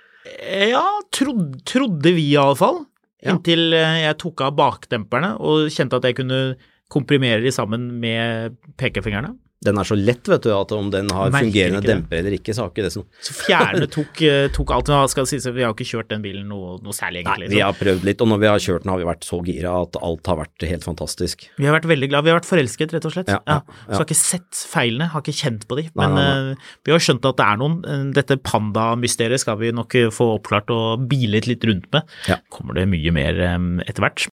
Ja, trodde, trodde vi i alle fall. Ja. Inntil jeg tok av bakdemperne og kjente at jeg kunne komprimerer de sammen med pekefingrene. Den er så lett, vet du, at om den har fungerende demper eller ikke, så har ikke det sånn. Så fjerne tok, tok alt, skal si, så vi har ikke kjørt den bilen noe, noe særlig egentlig. Nei, vi har prøvd litt, og når vi har kjørt den har vi vært så gira at alt har vært helt fantastisk. Vi har vært veldig glad, vi har vært forelsket rett og slett. Ja, ja, ja. Så har ikke sett feilene, har ikke kjent på de, men nei, nei, nei. Uh, vi har skjønt at det er noen, dette Panda-mysteriet skal vi nok få oppklart og bilet litt rundt med. Ja. Kommer det mye mer um, etter hvert.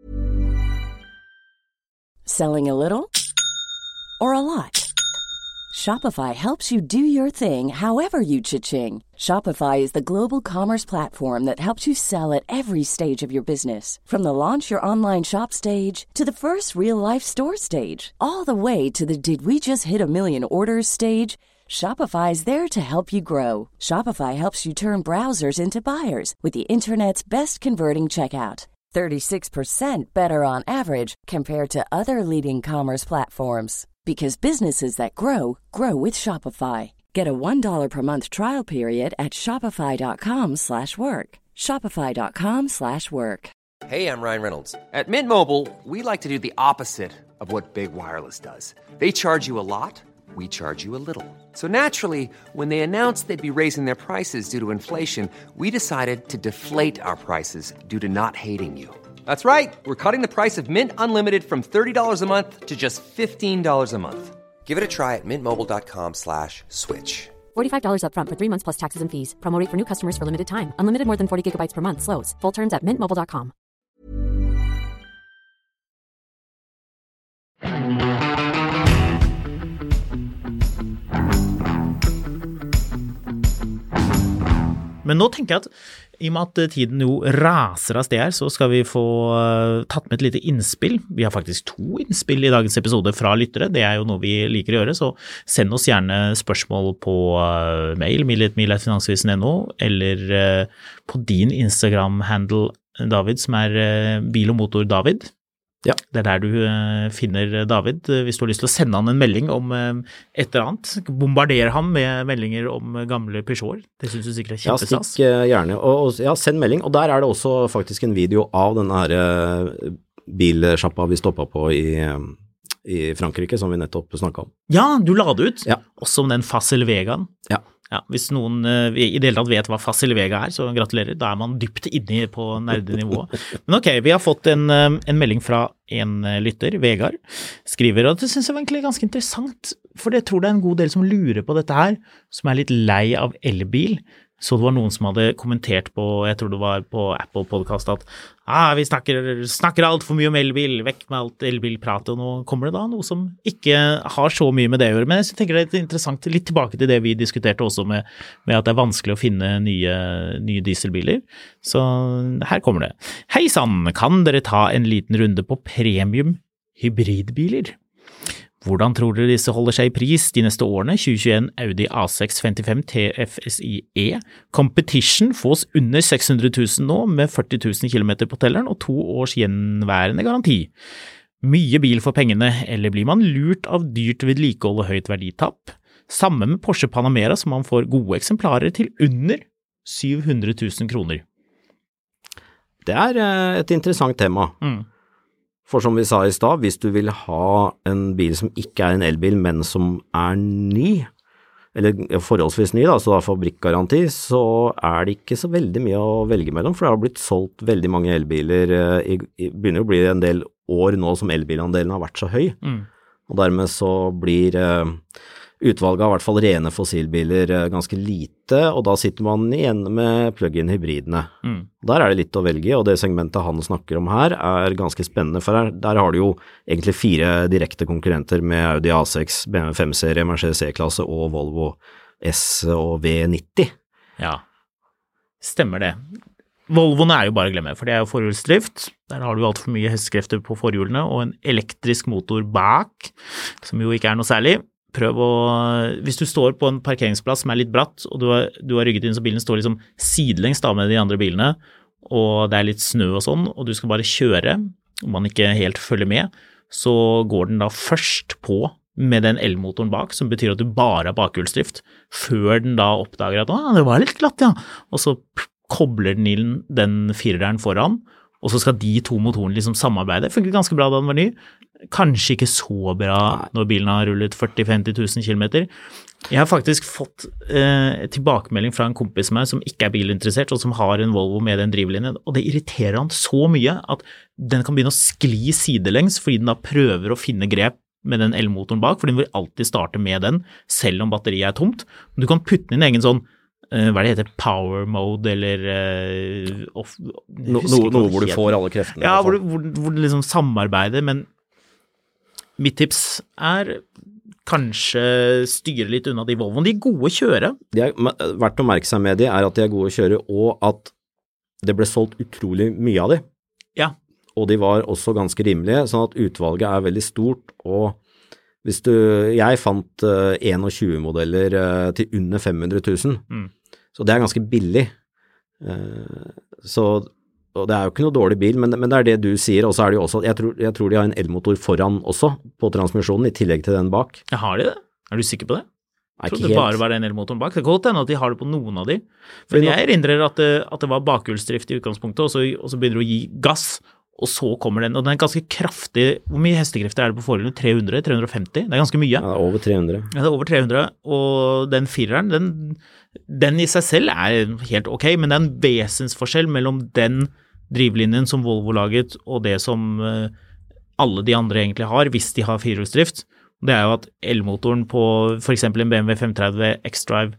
Selling a little or a lot? Shopify helps you do your thing however you cha-ching. Shopify is the global commerce platform that helps you sell at every stage of your business. From the launch your online shop stage to the first real-life store stage, all the way to the did we just hit a million orders stage. Shopify is there to help you grow. Shopify helps you turn browsers into buyers with the internet's best converting checkout. thirty-six percent better on average compared to other leading commerce platforms. Because businesses that grow, grow with Shopify. Get a one dollar per month trial period at shopify.com slash work. Shopify.com slash work. Hey, I'm Ryan Reynolds. At Mint Mobile, we like to do the opposite of what Big Wireless does. They charge you a lot, we charge you a little. So naturally, when they announced they'd be raising their prices due to inflation, we decided to deflate our prices due to not hating you. That's right. We're cutting the price of Mint Unlimited from thirty dollars a month to just fifteen dollars a month. Give it a try at mintmobile.com slash switch. forty-five dollars up front for three months plus taxes and fees. Promo rate for new customers for limited time. Unlimited more than forty gigabytes per month. Slows full terms at mint mobile dot com. Men nå tenker jeg at i og med at tiden jo raser av sted her, så skal vi få uh, tatt med et lite innspill. Vi har faktisk to innspill i dagens episode fra lyttere. Det er jo noe vi liker å gjøre, så send oss gjerne spørsmål på uh, mail, mil et mil at finansvisen punktum no, eller uh, på din Instagram-handle, David, som er uh, Bil og Motor David. Ja. Det er der du uh, finner David. Hvis du har lyst til å sende han en melding om uh, et eller annet, bombardere ham med meldinger om uh, gamle Peugeot. Det synes du sikkert er kjempestas. Ja, stikk uh, gjerne. Og, og, ja, send melding. Og der er det også faktisk en video av denne her uh, bilsjappa vi stoppet på i, uh, i Frankrike, som vi nettopp snakket om. Ja, du la det ut. Ja. Også om den Facel Vegaen. Ja. Ja, hvis noen uh, i det hele tatt vet hva Facel Vega er, så gratulerer. Da er man dypt inne på nerdenivå. Men ok, vi har fått en, um, en melding fra en uh, lytter, Vegard, skriver, og det synes jeg var egentlig ganske interessant, for jeg tror det er en god del som lurer på dette her, som er litt lei av elbil. Så det var noen som hadde kommentert på, jeg tror det var på Apple Podcast, at ah, vi snakker, snakker alt for mye om elbil, vekk med alt elbilprat, og nå kommer det da noe som ikke har så mye med det å gjøre. Men jeg tenker det er interessant, litt tilbake til det vi diskuterte også med, med at det er vanskelig å finne nye, nye dieselbiler. Så her kommer det. Hei sann, kan dere ta en liten runde på premium hybridbiler? Hvordan tror dere disse holder seg i pris de neste årene? tjue tjueen Audi A seks femtifem T F S I E. Competition fås under seks hundre tusen nå med førti tusen kilometer på telleren og to års gjenværende garanti. Mye bil for pengene, eller blir man lurt av dyrt vedlikehold og høyt verditapp? Samme med Porsche Panamera, som man får gode eksemplarer til under syv hundre tusen kroner. Det er et interessant tema. Mm. For som vi sa i stad, hvis du vil ha en bil som ikke er en elbil, men som er ny, eller forholdsvis ny da, så da fabrikkgaranti, så er det ikke så veldig mye å velge mellom, for det har blitt solgt veldig mange elbiler, i, i, begynner å bli en del år nå som elbilandelen har vært så høy, mm. og dermed så blir uh, utvalget av i hvert fall rene fossilbiler uh, ganske lite, og da sitter man igjen med plug-in hybridene. Mm. Der er det litt å velge, og det segmentet han snakker om her er ganske spennende, for her, der har du jo egentlig fire direkte konkurrenter med Audi A seks, B M W fem-serie, Mercedes E-klasse og Volvo S og V nitti. Ja, stemmer det. Volvoene er jo bare å glemme, for det er jo forhjulsdrift. Der har du alt for mye hestekrefter på forhjulene, og en elektrisk motor bak, som jo ikke er noe særlig. Prøv å, hvis du står på en parkeringsplass som er litt bratt, og du har, du har rygget inn så bilen står liksom sidelengs da med de andre bilene, og det er litt snø og sånn, og du skal bare kjøre, og man ikke helt følger med, så går den da først på med den elmotoren bak, som betyr at du bare har bakhjulsdrift, før den da oppdager at ah, det var litt glatt, ja, og så kobler den inn den fireren foran, og så skal de to motorene liksom samarbeide. Det funker ganske bra da den var ny. Kanskje ikke så bra når bilen har rullet førti til femti tusen kilometer. Jeg har faktisk fått eh, tilbakemelding fra en kompis med meg som ikke er bilinteressert, og som har en Volvo med den drivlinjen, og det irriterer han så mye at den kan begynne å skli sidelengs, fordi den da prøver å finne grep med den elmotoren bak, for den vil alltid starte med den, selv om batteriet er tomt. Du kan putte inn en egen sånn hva det heter, power mode, eller uh, off, no, noe, noe hvor du får alle kreftene. Ja, hvor du, hvor, hvor du liksom samarbeider, men mitt tips er kanskje styre litt unna de Volvoen. De er gode å kjøre. De er, verdt å merke seg med de er at de er gode å kjøre, og at det ble solgt utrolig mye av de. Ja. Og de var også ganske rimelige, sånn at utvalget er veldig stort, og hvis du, jeg fant uh, tjueen modeller uh, til under fem hundre tusen, mm. så det er ganske billig. Uh, så, og det er jo ikke noe dårlig bil, men, men det er det du sier, og så er det jo også, jeg tror, jeg tror de har en elmotor foran også, på transmisjonen, i tillegg til den bak. Ja, har de det? Er du sikker på det? Jeg trodde det bare var en elmotoren bak. Det kan godt hende at de har det på noen av de. Men jeg erindrer at det, at det var bakhjulsdrift i utgangspunktet, og så, og så begynner du å gi gass, og så kommer den, og den er ganske kraftig. Hvor mye hestekrefter er det på forhjulet? tre hundre? tre hundre og femti? Det er ganske mye. Ja, over tre hundre. Ja, det er over tre hundre, og den fireren, den, den i seg selv er helt ok, men det er en vesensforskjell mellom den drivlinjen som Volvo laget, og det som uh, alle de andre egentlig har, hvis de har firehjulsdrift. Det er jo at elmotoren på for eksempel en B M W fem tretti X-Drive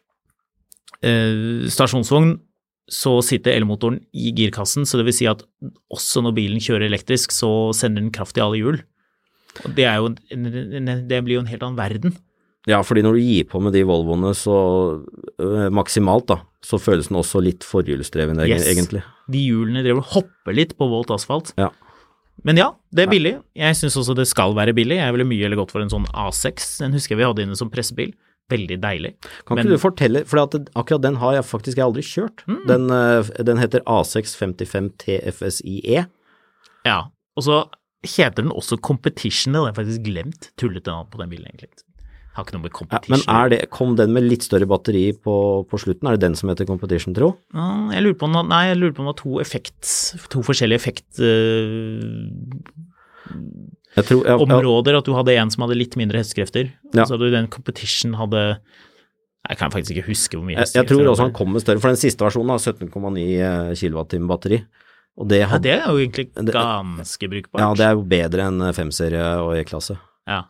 uh, stasjonsvogn, så sitter elmotoren i girkassen, så det vil si at også når bilen kjører elektrisk, så sender den kraft i alle hjul. Og det er jo, en, en, det blir jo en helt annen verden. Ja, fordi når du gir på med de Volvoene så øh, maksimalt da, så føles den også litt forhjulsdreven yes. egentlig. De hjulene driver og hopper litt på våt asfalt. Ja. Men ja, det er billig. Jeg synes også det skal være billig. Jeg ville mye eller godt for en sånn A seks. Den husker jeg vi hadde inne som pressebil. Veldig deilig. Kan men, ikke du fortelle, for at akkurat den har jeg faktisk jeg aldri kjørt. Mm. Den, den heter A seks femtifem T F S I E. Ja, og så heter den også Competition, det har jeg faktisk glemt. Tullet den på den bilen egentlig. Har ikke noe med Competition. Ja, men er det, kom den med litt større batteri på, på slutten? Er det den som heter Competition, tro? Ja, jeg lurer på om, nei, jeg lurer på om det var to effekt, to forskjellige effekt... Uh, Jeg tror, jeg, områder, at du hadde en som hadde litt mindre hestekrefter, ja. Så hadde du den Competition hadde, jeg kan faktisk ikke huske hvor mye hestekrefter. Jeg, jeg tror også han kom med større, for den siste versjonen har sytten komma ni kilowatt-time batteri, og det, had, ja, det er jo egentlig ganske brukbart. Ja, det er jo bedre enn fem-serie og E-klasse. Ja.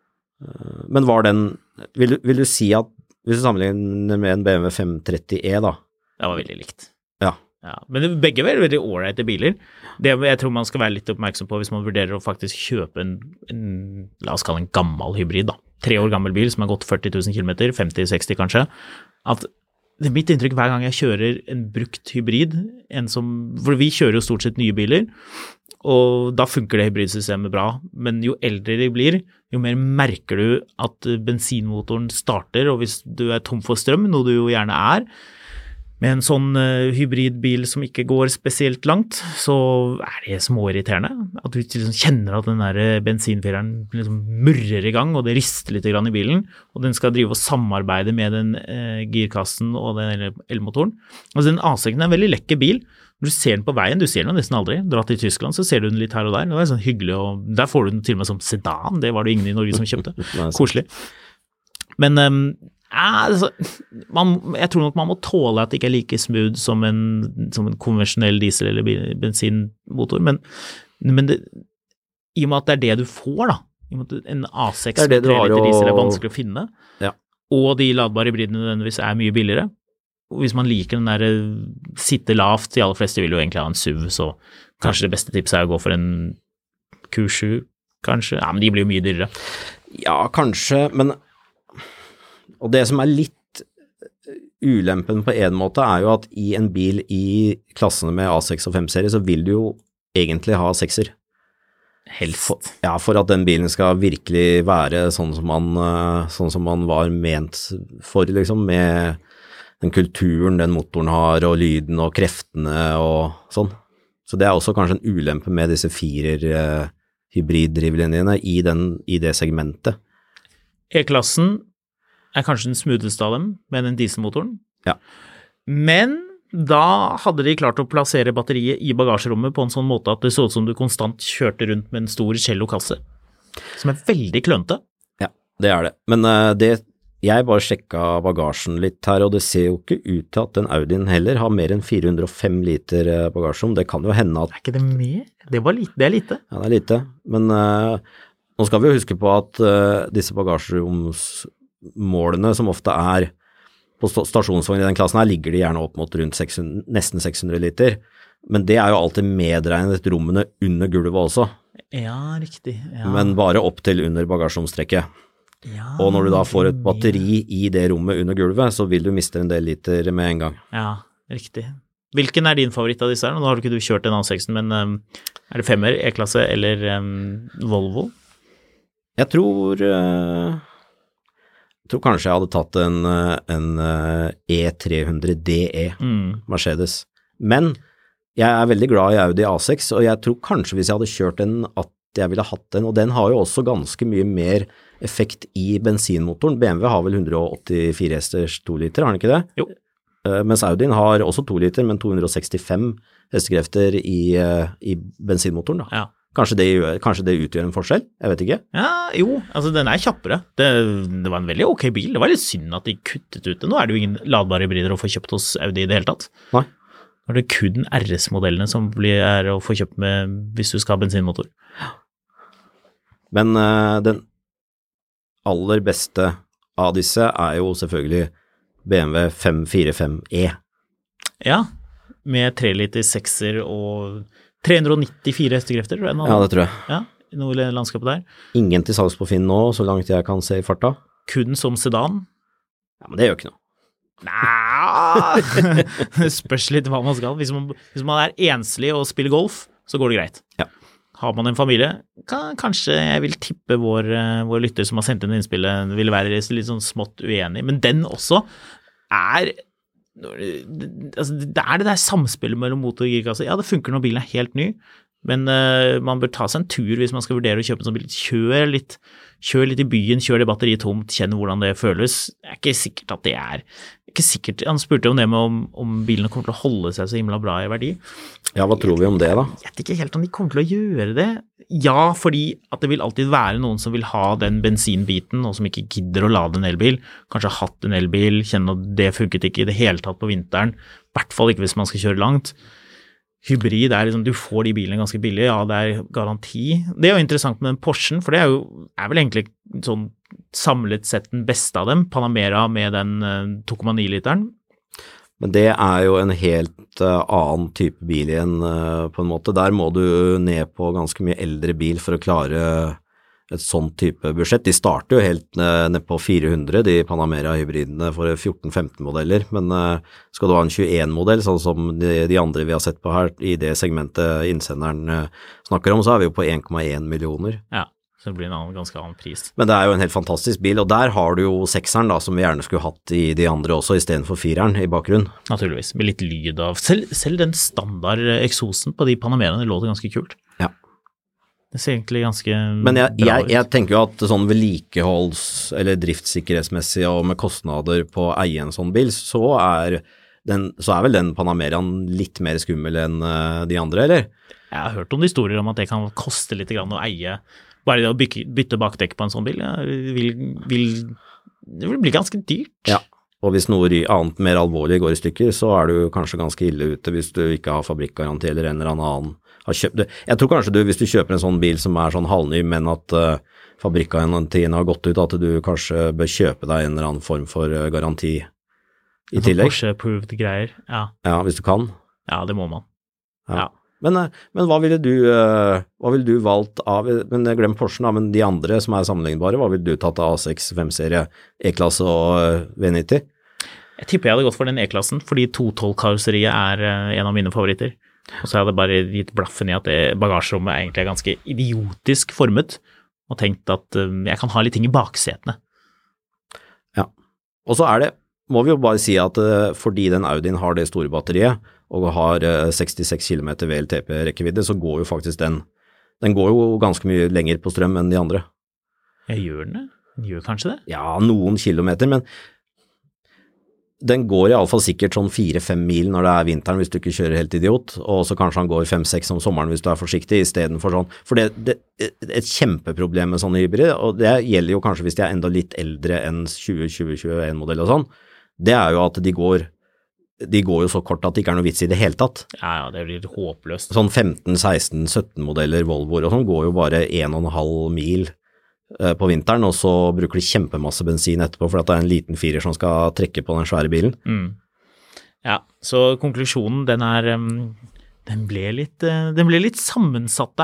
Men var den, vil du, vil du si at, hvis du sammenligner med en B M W fem tretti E da? Det var veldig likt. Ja. Ja, men det, begge er veldig, veldig ålreite biler. Det jeg tror man skal være litt oppmerksom på hvis man vurderer å faktisk kjøpe en, en la oss kalle en gammel hybrid da. Tre år gammel bil som har gått førti tusen kilometer, femti seksti kanskje, at det er mitt inntrykk hver gang jeg kjører en brukt hybrid, en som, for vi kjører jo stort sett nye biler, og da funker det hybridsystemet bra, men jo eldre de blir, jo mer merker du at bensinmotoren starter, og hvis du er tom for strøm, noe du jo gjerne er, med en sånn uh, hybridbil som ikke går spesielt langt, så er det småirriterende. At du liksom kjenner at den der bensinfireren liksom murrer i gang, og det rister litt grann i bilen, og den skal drive og samarbeide med den uh, girkassen og den elmotoren. Altså den A seks er en veldig lekker bil. Når du ser den på veien, du ser den nesten aldri. Dra til Tyskland, så ser du den litt her og der. Det er sånn hyggelig, og der får du den til og med som sedan. Det var det ingen i Norge som kjøpte. Koselig. Men um, Ja, altså, man, jeg tror nok man må tåle at det ikke er like smooth som en, som en konvensjonell diesel- eller bensinmotor, men, men det, i og med at det er det du får da, i og med at en A seks med tre liter diesel er vanskelig å finne, ja. Og de ladbare hybridene nødvendigvis er mye billigere, og hvis man liker den der sitte lavt, de aller fleste vil jo egentlig ha en S U V, så kanskje det beste tipset er å gå for en Q sju, kanskje, ja, men de blir jo mye dyrere. Ja, kanskje, men og det som er litt ulempen på en måte er jo at i en bil i klassene med A seks og fem-serie så vil du jo egentlig ha sekser. Helst. For, ja, for at den bilen skal virkelig være sånn som man, sånn som man var ment for, liksom, med den kulturen den motoren har, og lyden og kreftene og sånn. Så det er også kanskje en ulempe med disse firer uh, hybriddrivlinjene i, den, i det segmentet. E-klassen er kanskje den smootheste av dem, med den dieselmotoren. Ja. Men da hadde de klart å plassere batteriet i bagasjerommet på en sånn måte at det så ut som du konstant kjørte rundt med en stor cellokasse, som er veldig klønte. Ja, det er det. Men uh, det, jeg bare sjekket bagasjen litt her, og det ser jo ikke ut til at den Audien heller har mer enn fire hundre og fem liter bagasjerom. Det kan jo hende at... Er ikke det mer? Det, var lite, det er lite. Ja, det er lite. Men uh, nå skal vi jo huske på at uh, disse bagasjeroms målene som ofte er på stasjonsvogn i den klassen her, ligger de gjerne opp mot rundt seks hundre, nesten seks hundre liter, men det er jo alltid medregnet rommene under gulvet også. Ja, riktig. Ja. Men bare opp til under bagasjeromstrekket. Ja, og når du da får et batteri i det rommet under gulvet, så vil du miste en del liter med en gang. Ja, riktig. Hvilken er din favoritt av disse her? Nå har du ikke du kjørt den A seksen, men um, er det femmer, E-klasse eller um, Volvo? Jeg tror, uh, jeg tror kanskje jeg hadde tatt en, en uh, E tre hundre D E mm. Mercedes. Men jeg er veldig glad i Audi A seks, og jeg tror kanskje hvis jeg hadde kjørt den at jeg ville hatt den, og den har jo også ganske mye mer effekt i bensinmotoren. B M W har vel hundre åttifire hesters to liter, har den ikke det? Jo. Uh, mens Audien har også to liter, men to hundre sekstifem hestekrefter i, uh, i bensinmotoren da. Ja. Kanskje det, gjør, kanskje det utgjør en forskjell? Jeg vet ikke. Ja, jo, altså den er kjappere. Det, det var en veldig ok bil. Det var litt synd at de kuttet ut det. Nå er det jo ingen ladbare hybrider å få kjøpt hos Audi i det hele tatt. Nei. Nå er det kun R S-modellene som blir, er å få kjøpt med hvis du skal ha bensinmotor. Men uh, den aller beste av disse er jo selvfølgelig B M W fem fire fem E. Ja, med tre liter sekser og tre hundre nittifire hestekrefter. Ja, det tror jeg. Ja, noe i landskapet der. Ingen til salgs på Finn nå, så langt jeg kan se i farta. Kun som sedan. Ja, men det gjør ikke noe. Nei, det spørs litt hva man skal. Hvis man, hvis man er enslig og spiller golf, så går det greit. Ja. Har man en familie, kan, kanskje jeg vil tippe vår, vår lytter som har sendt inn innspillet, ville være litt sånn smått uenig. Men den også er, altså det er det der samspillet mellom motor og girkasse. Ja, det funker når bilen er helt ny, men uh, man bør ta seg en tur hvis man skal vurdere å kjøpe en sånn bil. Kjør litt, kjør litt i byen, kjør det batteriet tomt, kjenn hvordan det føles. Det er ikke sikkert at det er, ikke sikkert, han spurte om det med om, om bilene kommer til å holde seg så himla bra i verdi. Ja, hva tror vi om det da? Jeg vet ikke helt om de kommer til å gjøre det. Ja, fordi at det vil alltid være noen som vil ha den bensinbiten, og som ikke gidder å lade en elbil. Kanskje har hatt en elbil, kjenner at det funket ikke i det hele tatt på vinteren. I hvert fall ikke hvis man skal kjøre langt. Hybrid er liksom, du får de bilene ganske billig, ja, det er garanti. Det er jo interessant med den Porschen, for det er jo, er vel egentlig sånn samlet sett den beste av dem, Panamera med den to komma ni literen. Men det er jo en helt uh, annen type bil igjen, uh, på en måte. Der må du ned på ganske mye eldre bil for å klare et sånn type budsjett. De starter jo helt uh, ned på fire hundre, de Panamera-hybridene for fjorten femten modeller, men uh, skal du ha en tjueen modell, sånn som de, de andre vi har sett på her, i det segmentet innsenderen uh, snakker om, så er vi jo på en komma en millioner. Ja. Så det blir en annen, ganske annen pris. Men det er jo en helt fantastisk bil, og der har du jo sekseren da, som vi gjerne skulle hatt i de andre også, i stedet for fireren i bakgrunn. Naturligvis, med litt lyd av, selv, selv den standard eksosen på de Panameraene låter ganske kult. Ja. Det ser egentlig ganske Men jeg, bra jeg, ut. jeg tenker jo at sånn vedlikeholds- eller driftssikkerhetsmessig og med kostnader på å eie en sånn bil, så er, den, så er vel den Panameraen litt mer skummel enn uh, de andre, eller? Jeg har hørt om de historier om at det kan koste litt grann å eie. Bare det å bytte, bytte bakdekk på en sånn bil, ja, vil, vil, det vil bli ganske dyrt. Ja, og hvis noe annet mer alvorlig går i stykker, så er du kanskje ganske ille ute hvis du ikke har fabrikkgaranti eller en eller annen har kjøpt det. Jeg tror kanskje du, hvis du kjøper en sånn bil som er sånn halvny, men at uh, fabrikkgarantien har gått ut, at du kanskje bør kjøpe deg en eller annen form for uh, garanti i tillegg. Porsche-approved greier, ja. Ja, hvis du kan. Ja, det må man. Ja. Ja. Men, men hva ville du, hva ville du valgt av, men glem Porschen da, men de andre som er sammenlignbare, hva ville du tatt av A seks, fem-serie, E-klasse og V nitti? Jeg tipper jeg hadde gått for den E-klassen, fordi to tolv-karosseriet er en av mine favoritter. Og så hadde jeg bare gitt blaffen i at det bagasjerommet er egentlig ganske idiotisk formet, og tenkt at jeg kan ha litt ting i baksetene. Ja, og så er det, må vi jo bare si at fordi den Audien har det store batteriet, og har sekstiseks kilometer V L T P-rekkevidde, så går jo faktisk den, den går jo ganske mye lenger på strøm enn de andre. Jeg gjør den det? Den gjør kanskje det? Ja, noen kilometer, men den går i alle fall sikkert sånn fire-fem mil når det er vinteren hvis du ikke kjører helt idiot, og så kanskje han går fem-seks om sommeren hvis du er forsiktig, i stedet for sånn, for det, det er et kjempeproblem med sånne hybrider, og det gjelder jo kanskje hvis de er enda litt eldre enn tjue tjue tjueen modell og sånn, det er jo at de går de går jo så kort at det ikke er noe vits i det hele tatt. Ja, ja, det blir håpløst. Sånn femten, seksten, sytten modeller Volvoer og sånn går jo bare en og en halv mil eh, på vinteren, og så bruker de kjempemasse bensin etterpå, for at det er en liten firer som skal trekke på den svære bilen. Mm. Ja, så konklusjonen, den er, um, den ble litt, uh, den ble litt sammensatt der.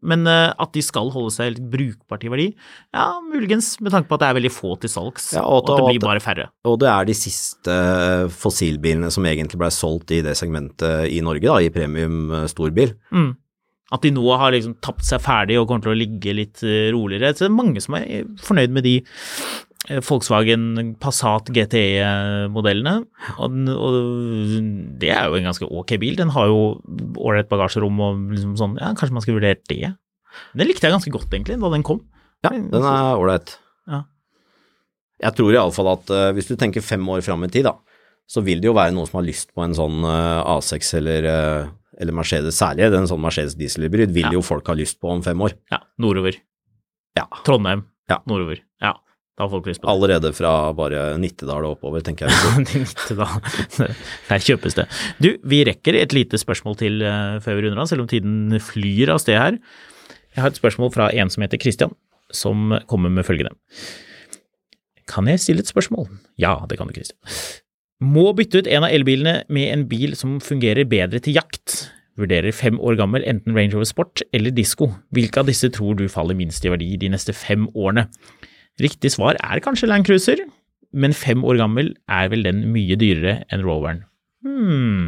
men uh, at de skal holde seg litt brukbart i verdi, ja, muligens, med tanke på at det er veldig få til salgs, ja, og, at, og at det blir bare færre. Og det er de siste fossilbilene som egentlig ble solgt i det segmentet i Norge, da, i premium storbil. Mm. At de nå har liksom tapt seg ferdig og kommer til å ligge litt roligere. Så det er mange som er fornøyd med de Volkswagen Passat G T E-modellene, og, og det er jo en ganske ok bil. Den har jo ålreit bagasjerom og liksom sånn, ja, kanskje man skal vurdere det. Den likte jeg ganske godt egentlig, da den kom. Ja, den er ålreit. Ja. Jeg tror i alle fall at uh, hvis du tenker fem år frem i tid da, så vil det jo være noen som har lyst på en sånn uh, A seks eller, uh, eller Mercedes, særlig en sånn Mercedes dieselhybrid, vil ja. jo folk ha lyst på om fem år. Ja, nordover. Ja. Trondheim, ja. nordover, ja. Da har folk lyst på det. Allerede fra bare Nittedal og oppover, tenker jeg. Nittedal, der kjøpes det. Du, vi rekker et lite spørsmål til uh, før vi runder av, selv om tiden flyr av sted her. Jeg har et spørsmål fra en som heter Christian, som kommer med følgende. Kan jeg stille et spørsmål? Ja, det kan du, Christian. Må bytte ut en av elbilene med en bil som fungerer bedre til jakt. Vurderer fem år gammel enten Range Rover Sport eller Disco. Hvilke av disse tror du faller minst i verdi de neste fem årene? Riktig svar er kanskje Land Cruiser, men fem år gammel er vel den mye dyrere enn Roveren. Hmm.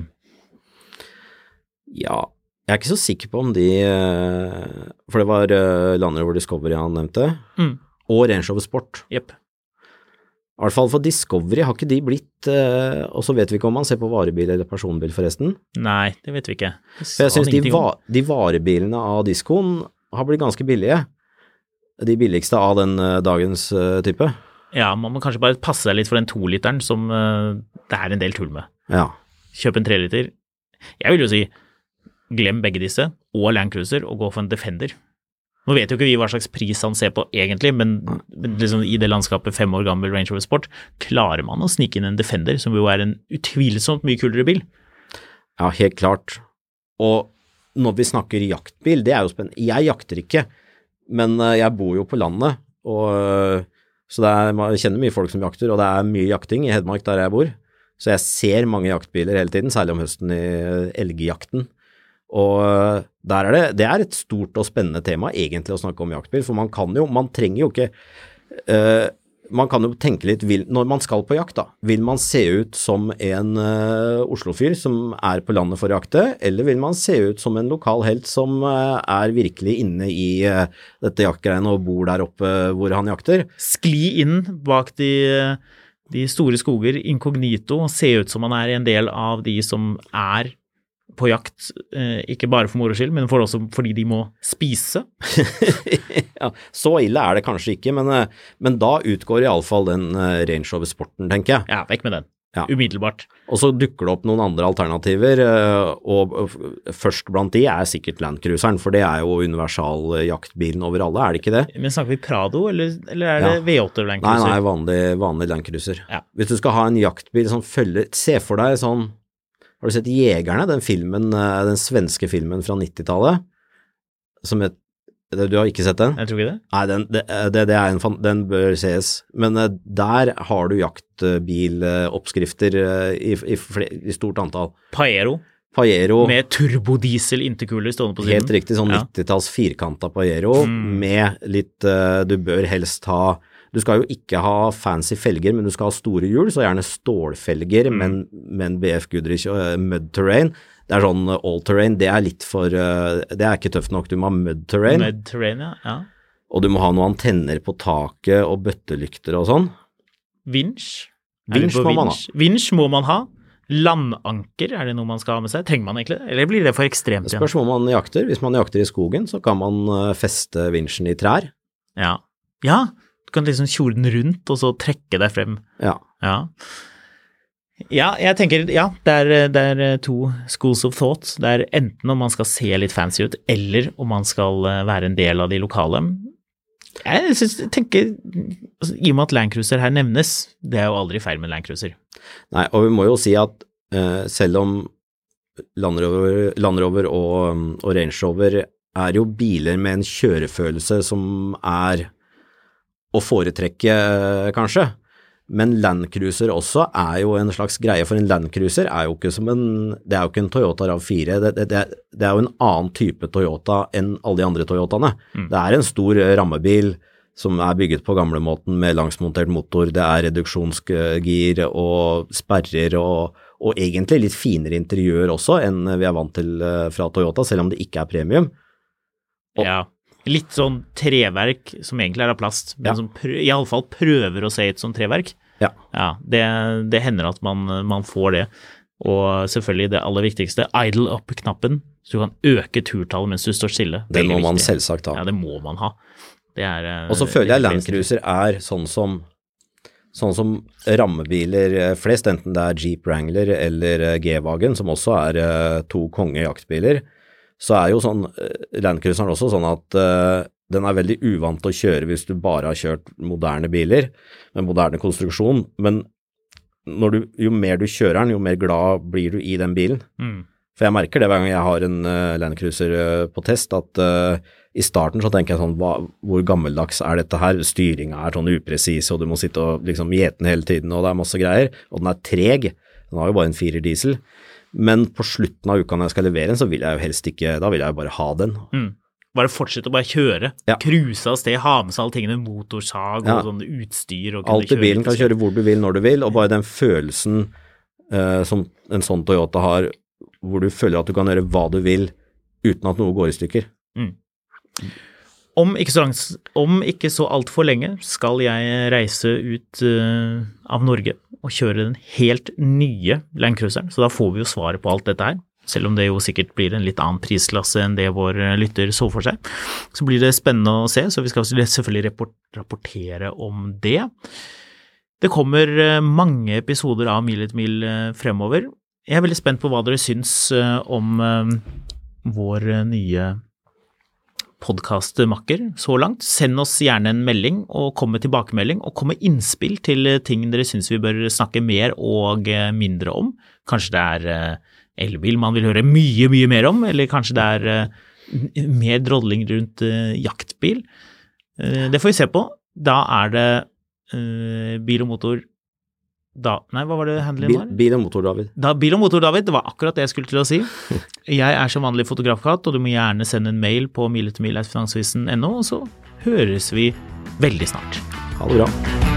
Ja, jeg er ikke så sikker på om de, for det var Land Rover Discovery han nevnte, mm. og Range Rover Sport. Jepp. I hvert fall for Discovery har ikke de blitt, og så vet vi ikke om man ser på varebil eller personbil forresten. Nei, det vet vi ikke. For jeg synes de, va de varebilene av Discoen har blitt ganske billige. De billigste av den uh, dagens uh, type. Ja, man må kanskje bare passe seg litt for den to-literen som uh, det er en del tull med. Ja. Kjøp en tre-liter. Jeg vil jo si, glem begge disse, og Land Cruiser, og gå for en Defender. Nå vet jo ikke vi hva slags pris han ser på egentlig, men, men liksom i det landskapet fem år gammel Range Rover Sport, klarer man å snike inn en Defender, som jo er en utvilsomt mye kulere bil. Ja, helt klart. Og når vi snakker jaktbil, det er jo spennende. Jeg jakter ikke, men jeg bor jo på landet, og, så det er, jeg kjenner mye folk som jakter, og det er mye jakting i Hedmark der jeg bor. Så jeg ser mange jaktbiler hele tiden, særlig om høsten i elgjakten. Og der er det, det er et stort og spennende tema egentlig å snakke om jaktbil, for man kan jo, man trenger jo ikke, uh, man kan jo tenke litt, vil, når man skal på jakt da, vil man se ut som en uh, Oslo-fyr som er på landet for å jakte, eller vil man se ut som en lokal helt som uh, er virkelig inne i uh, dette jaktgreiene og bor der oppe hvor han jakter? Skli inn bak de, de store skoger inkognito og se ut som man er en del av de som er på jakt, eh, ikke bare for moro skyld, men for også fordi de må spise. Ja, så ille er det kanskje ikke, men, men da utgår i alle fall den Range Rover Sporten, tenker jeg. Ja, vekk med den. Ja. Umiddelbart. Og så dukker det opp noen andre alternativer, og først blant de er sikkert Land Cruiseren, for det er jo universal jaktbilen over alle, er det ikke det? Men snakker vi Prado, eller, eller er det ja. V åtte Land Cruiser? Nei, nei, vanlig, vanlig Land Cruiser. Ja. Hvis du skal ha en jaktbil som følger, se for deg sånn, har du sett Jegerne, den filmen, den svenske filmen fra nittitallet, som het, du har ikke sett den? Jeg tror ikke det. Nei, den, det, det, det er en, den bør ses, men der har du jaktbiloppskrifter i, i, i stort antall. Pajero. Pajero. Med turbodiesel intercooler stående på siden. Helt riktig, sånn ja. nittitalls firkanta Pajero, mm. med litt, du bør helst ha, du skal jo ikke ha fancy felger, men du skal ha store hjul, så gjerne stålfelger, mm. men, men B F Goodrich og uh, mud terrain. Det er sånn uh, all terrain, det er litt for, uh, det er ikke tøft nok, du må ha mud terrain. Mud terrain, ja. ja. Og du må ha noen antenner på taket og bøttelykter og sånn. Vinsj? Vinsj må man ha. Vinsj må man ha. Landanker, er det noe man skal ha med seg? Trenger man egentlig det? Eller blir det for ekstremt igjen? Spørs hvor man jakter. Hvis man jakter i skogen, så kan man uh, feste vinsjen i trær. Ja. Ja, du kan liksom kjole den rundt, og så trekke deg frem. Ja. Ja, ja jeg tenker, ja, det er, det er to schools of thought. Det er enten om man skal se litt fancy ut, eller om man skal være en del av de lokale. Jeg synes, jeg tenker, altså, i og med at Land Cruiser her nevnes, det er jo aldri feil med Land Cruiser. Nei, og vi må jo si at uh, selv om Land Rover, Land Rover og, og Range Rover er jo biler med en kjørefølelse som er å foretrekke, kanskje, Men Land Cruiser også er jo en slags greie, for en Land Cruiser er jo ikke som en, det er jo ikke en Toyota RAV fire, det, det, det er jo en annen type Toyota enn alle de andre Toyotaene. Mm. Det er en stor rammebil som er bygget på gamlemåten med langsmontert motor, det er reduksjonsgir og sperrer og, og egentlig litt finere interiør også enn vi er vant til fra Toyota, selv om det ikke er premium. Og, ja. Litt sånn treverk som egentlig er av plast, men ja. Som prø- i alle fall prøver å se ut som treverk. Ja. Ja, det, det hender at man, man får det. Og selvfølgelig det aller viktigste, idle up-knappen, så du kan øke turtallet mens du står stille. Det må man viktig. Selvsagt ha. Ja, det må man ha. Det er, og så føler jeg Land Cruiser er sånn som, sånn som rammebiler flest, enten det er Jeep Wrangler eller G-Wagen, som også er to kongejaktbiler, så er jo sånn, Land Cruiseren også sånn at uh, den er veldig uvant til å kjøre hvis du bare har kjørt moderne biler, med moderne konstruksjon, men når du, jo mer du kjører den, jo mer glad blir du i den bilen. Mm. For jeg merker det hver gang jeg har en uh, Land Cruiser uh, på test, at uh, i starten så tenker jeg sånn, hva, hvor gammeldags er dette her? Styringen er sånn upresis, og du må sitte og liksom gjete den hele tiden, og det er masse greier, og den er treg, den har jo bare en firer diesel. Men på slutten av uka når jeg skal levere den, så vil jeg jo helst ikke, da vil jeg jo bare ha den. Mm. Bare fortsette å bare kjøre, ja. Cruise av sted, ha med seg alle tingene, motorsag ja. Og sånn utstyr. Og alt i bilen, kan kjøre hvor du vil, når du vil, og bare den følelsen uh, som en sånn Toyota har, hvor du føler at du kan gjøre hva du vil, uten at noe går i stykker. Mm. Om ikke så langt, om ikke så alt for lenge skal jeg reise ut uh, av Norge og kjøre den helt nye Land Cruiseren, så da får vi jo svaret på alt dette her, selv om det jo sikkert blir en litt annen prisklasse enn det vår lytter så for seg. Så blir det spennende å se, så vi skal selvfølgelig rapportere om det. Det kommer mange episoder av Mil etter mil fremover. Jeg er veldig spent på hva dere syns om vår nye podcastmakker så langt. Send oss gjerne en melding og kom med tilbakemelding og kom med innspill til ting dere synes vi bør snakke mer og mindre om. Kanskje det er elbil man vil høre mye, mye mer om, eller kanskje det er mer drodling rundt jaktbil. Det får vi se på. Da er det bil og motor Da, nei, hva var det handelen var? Bil, bil og motor, David. Da, bil og motor, David, det var akkurat det jeg skulle til å si. Jeg er som vanlig fotografkatt, og du må gjerne sende en mail på mil etter mil at finansavisen punktum no, og så høres vi veldig snart. Ha det bra.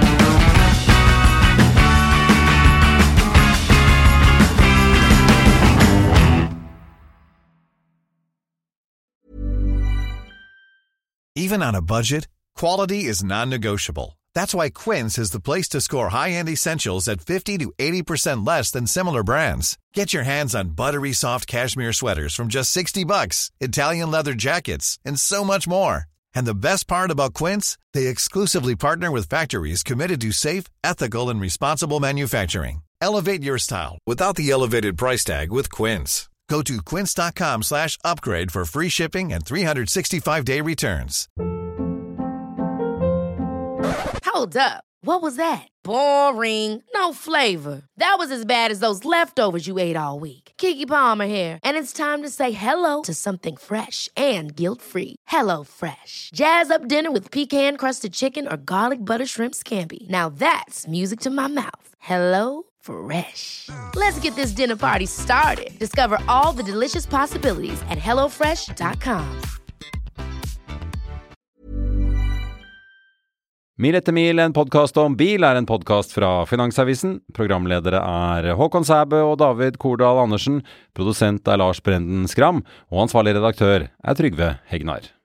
Even on a budget, quality is non-negotiable. That's why Quince is the place to score high-end essentials at fifty to eighty percent less than similar brands. Get your hands on buttery soft cashmere sweaters from just sixty bucks, Italian leather jackets, and so much more. And the best part about Quince, they exclusively partner with factories committed to safe, ethical, and responsible manufacturing. Elevate your style without the elevated price tag with Quince. Go to quince.com slash upgrade for free shipping and three sixty-five day returns. Hold up. What was that? Boring. No flavor. That was as bad as those leftovers you ate all week. Keke Palmer here, and it's time to say hello to something fresh and guilt-free. Hello Fresh. Jazz up dinner with pecan-crusted chicken or garlic butter shrimp scampi. Now that's music to my mouth. Hello Fresh. Let's get this dinner party started. Discover all the delicious possibilities at hello fresh dot com. Mil etter mil, en podcast om bil, er en podcast fra Finansavisen. Programledere er Håkon Sæbø og David Kordal Andersen. Produsent er Lars Brenden Skram, og ansvarlig redaktør er Trygve Hegnar.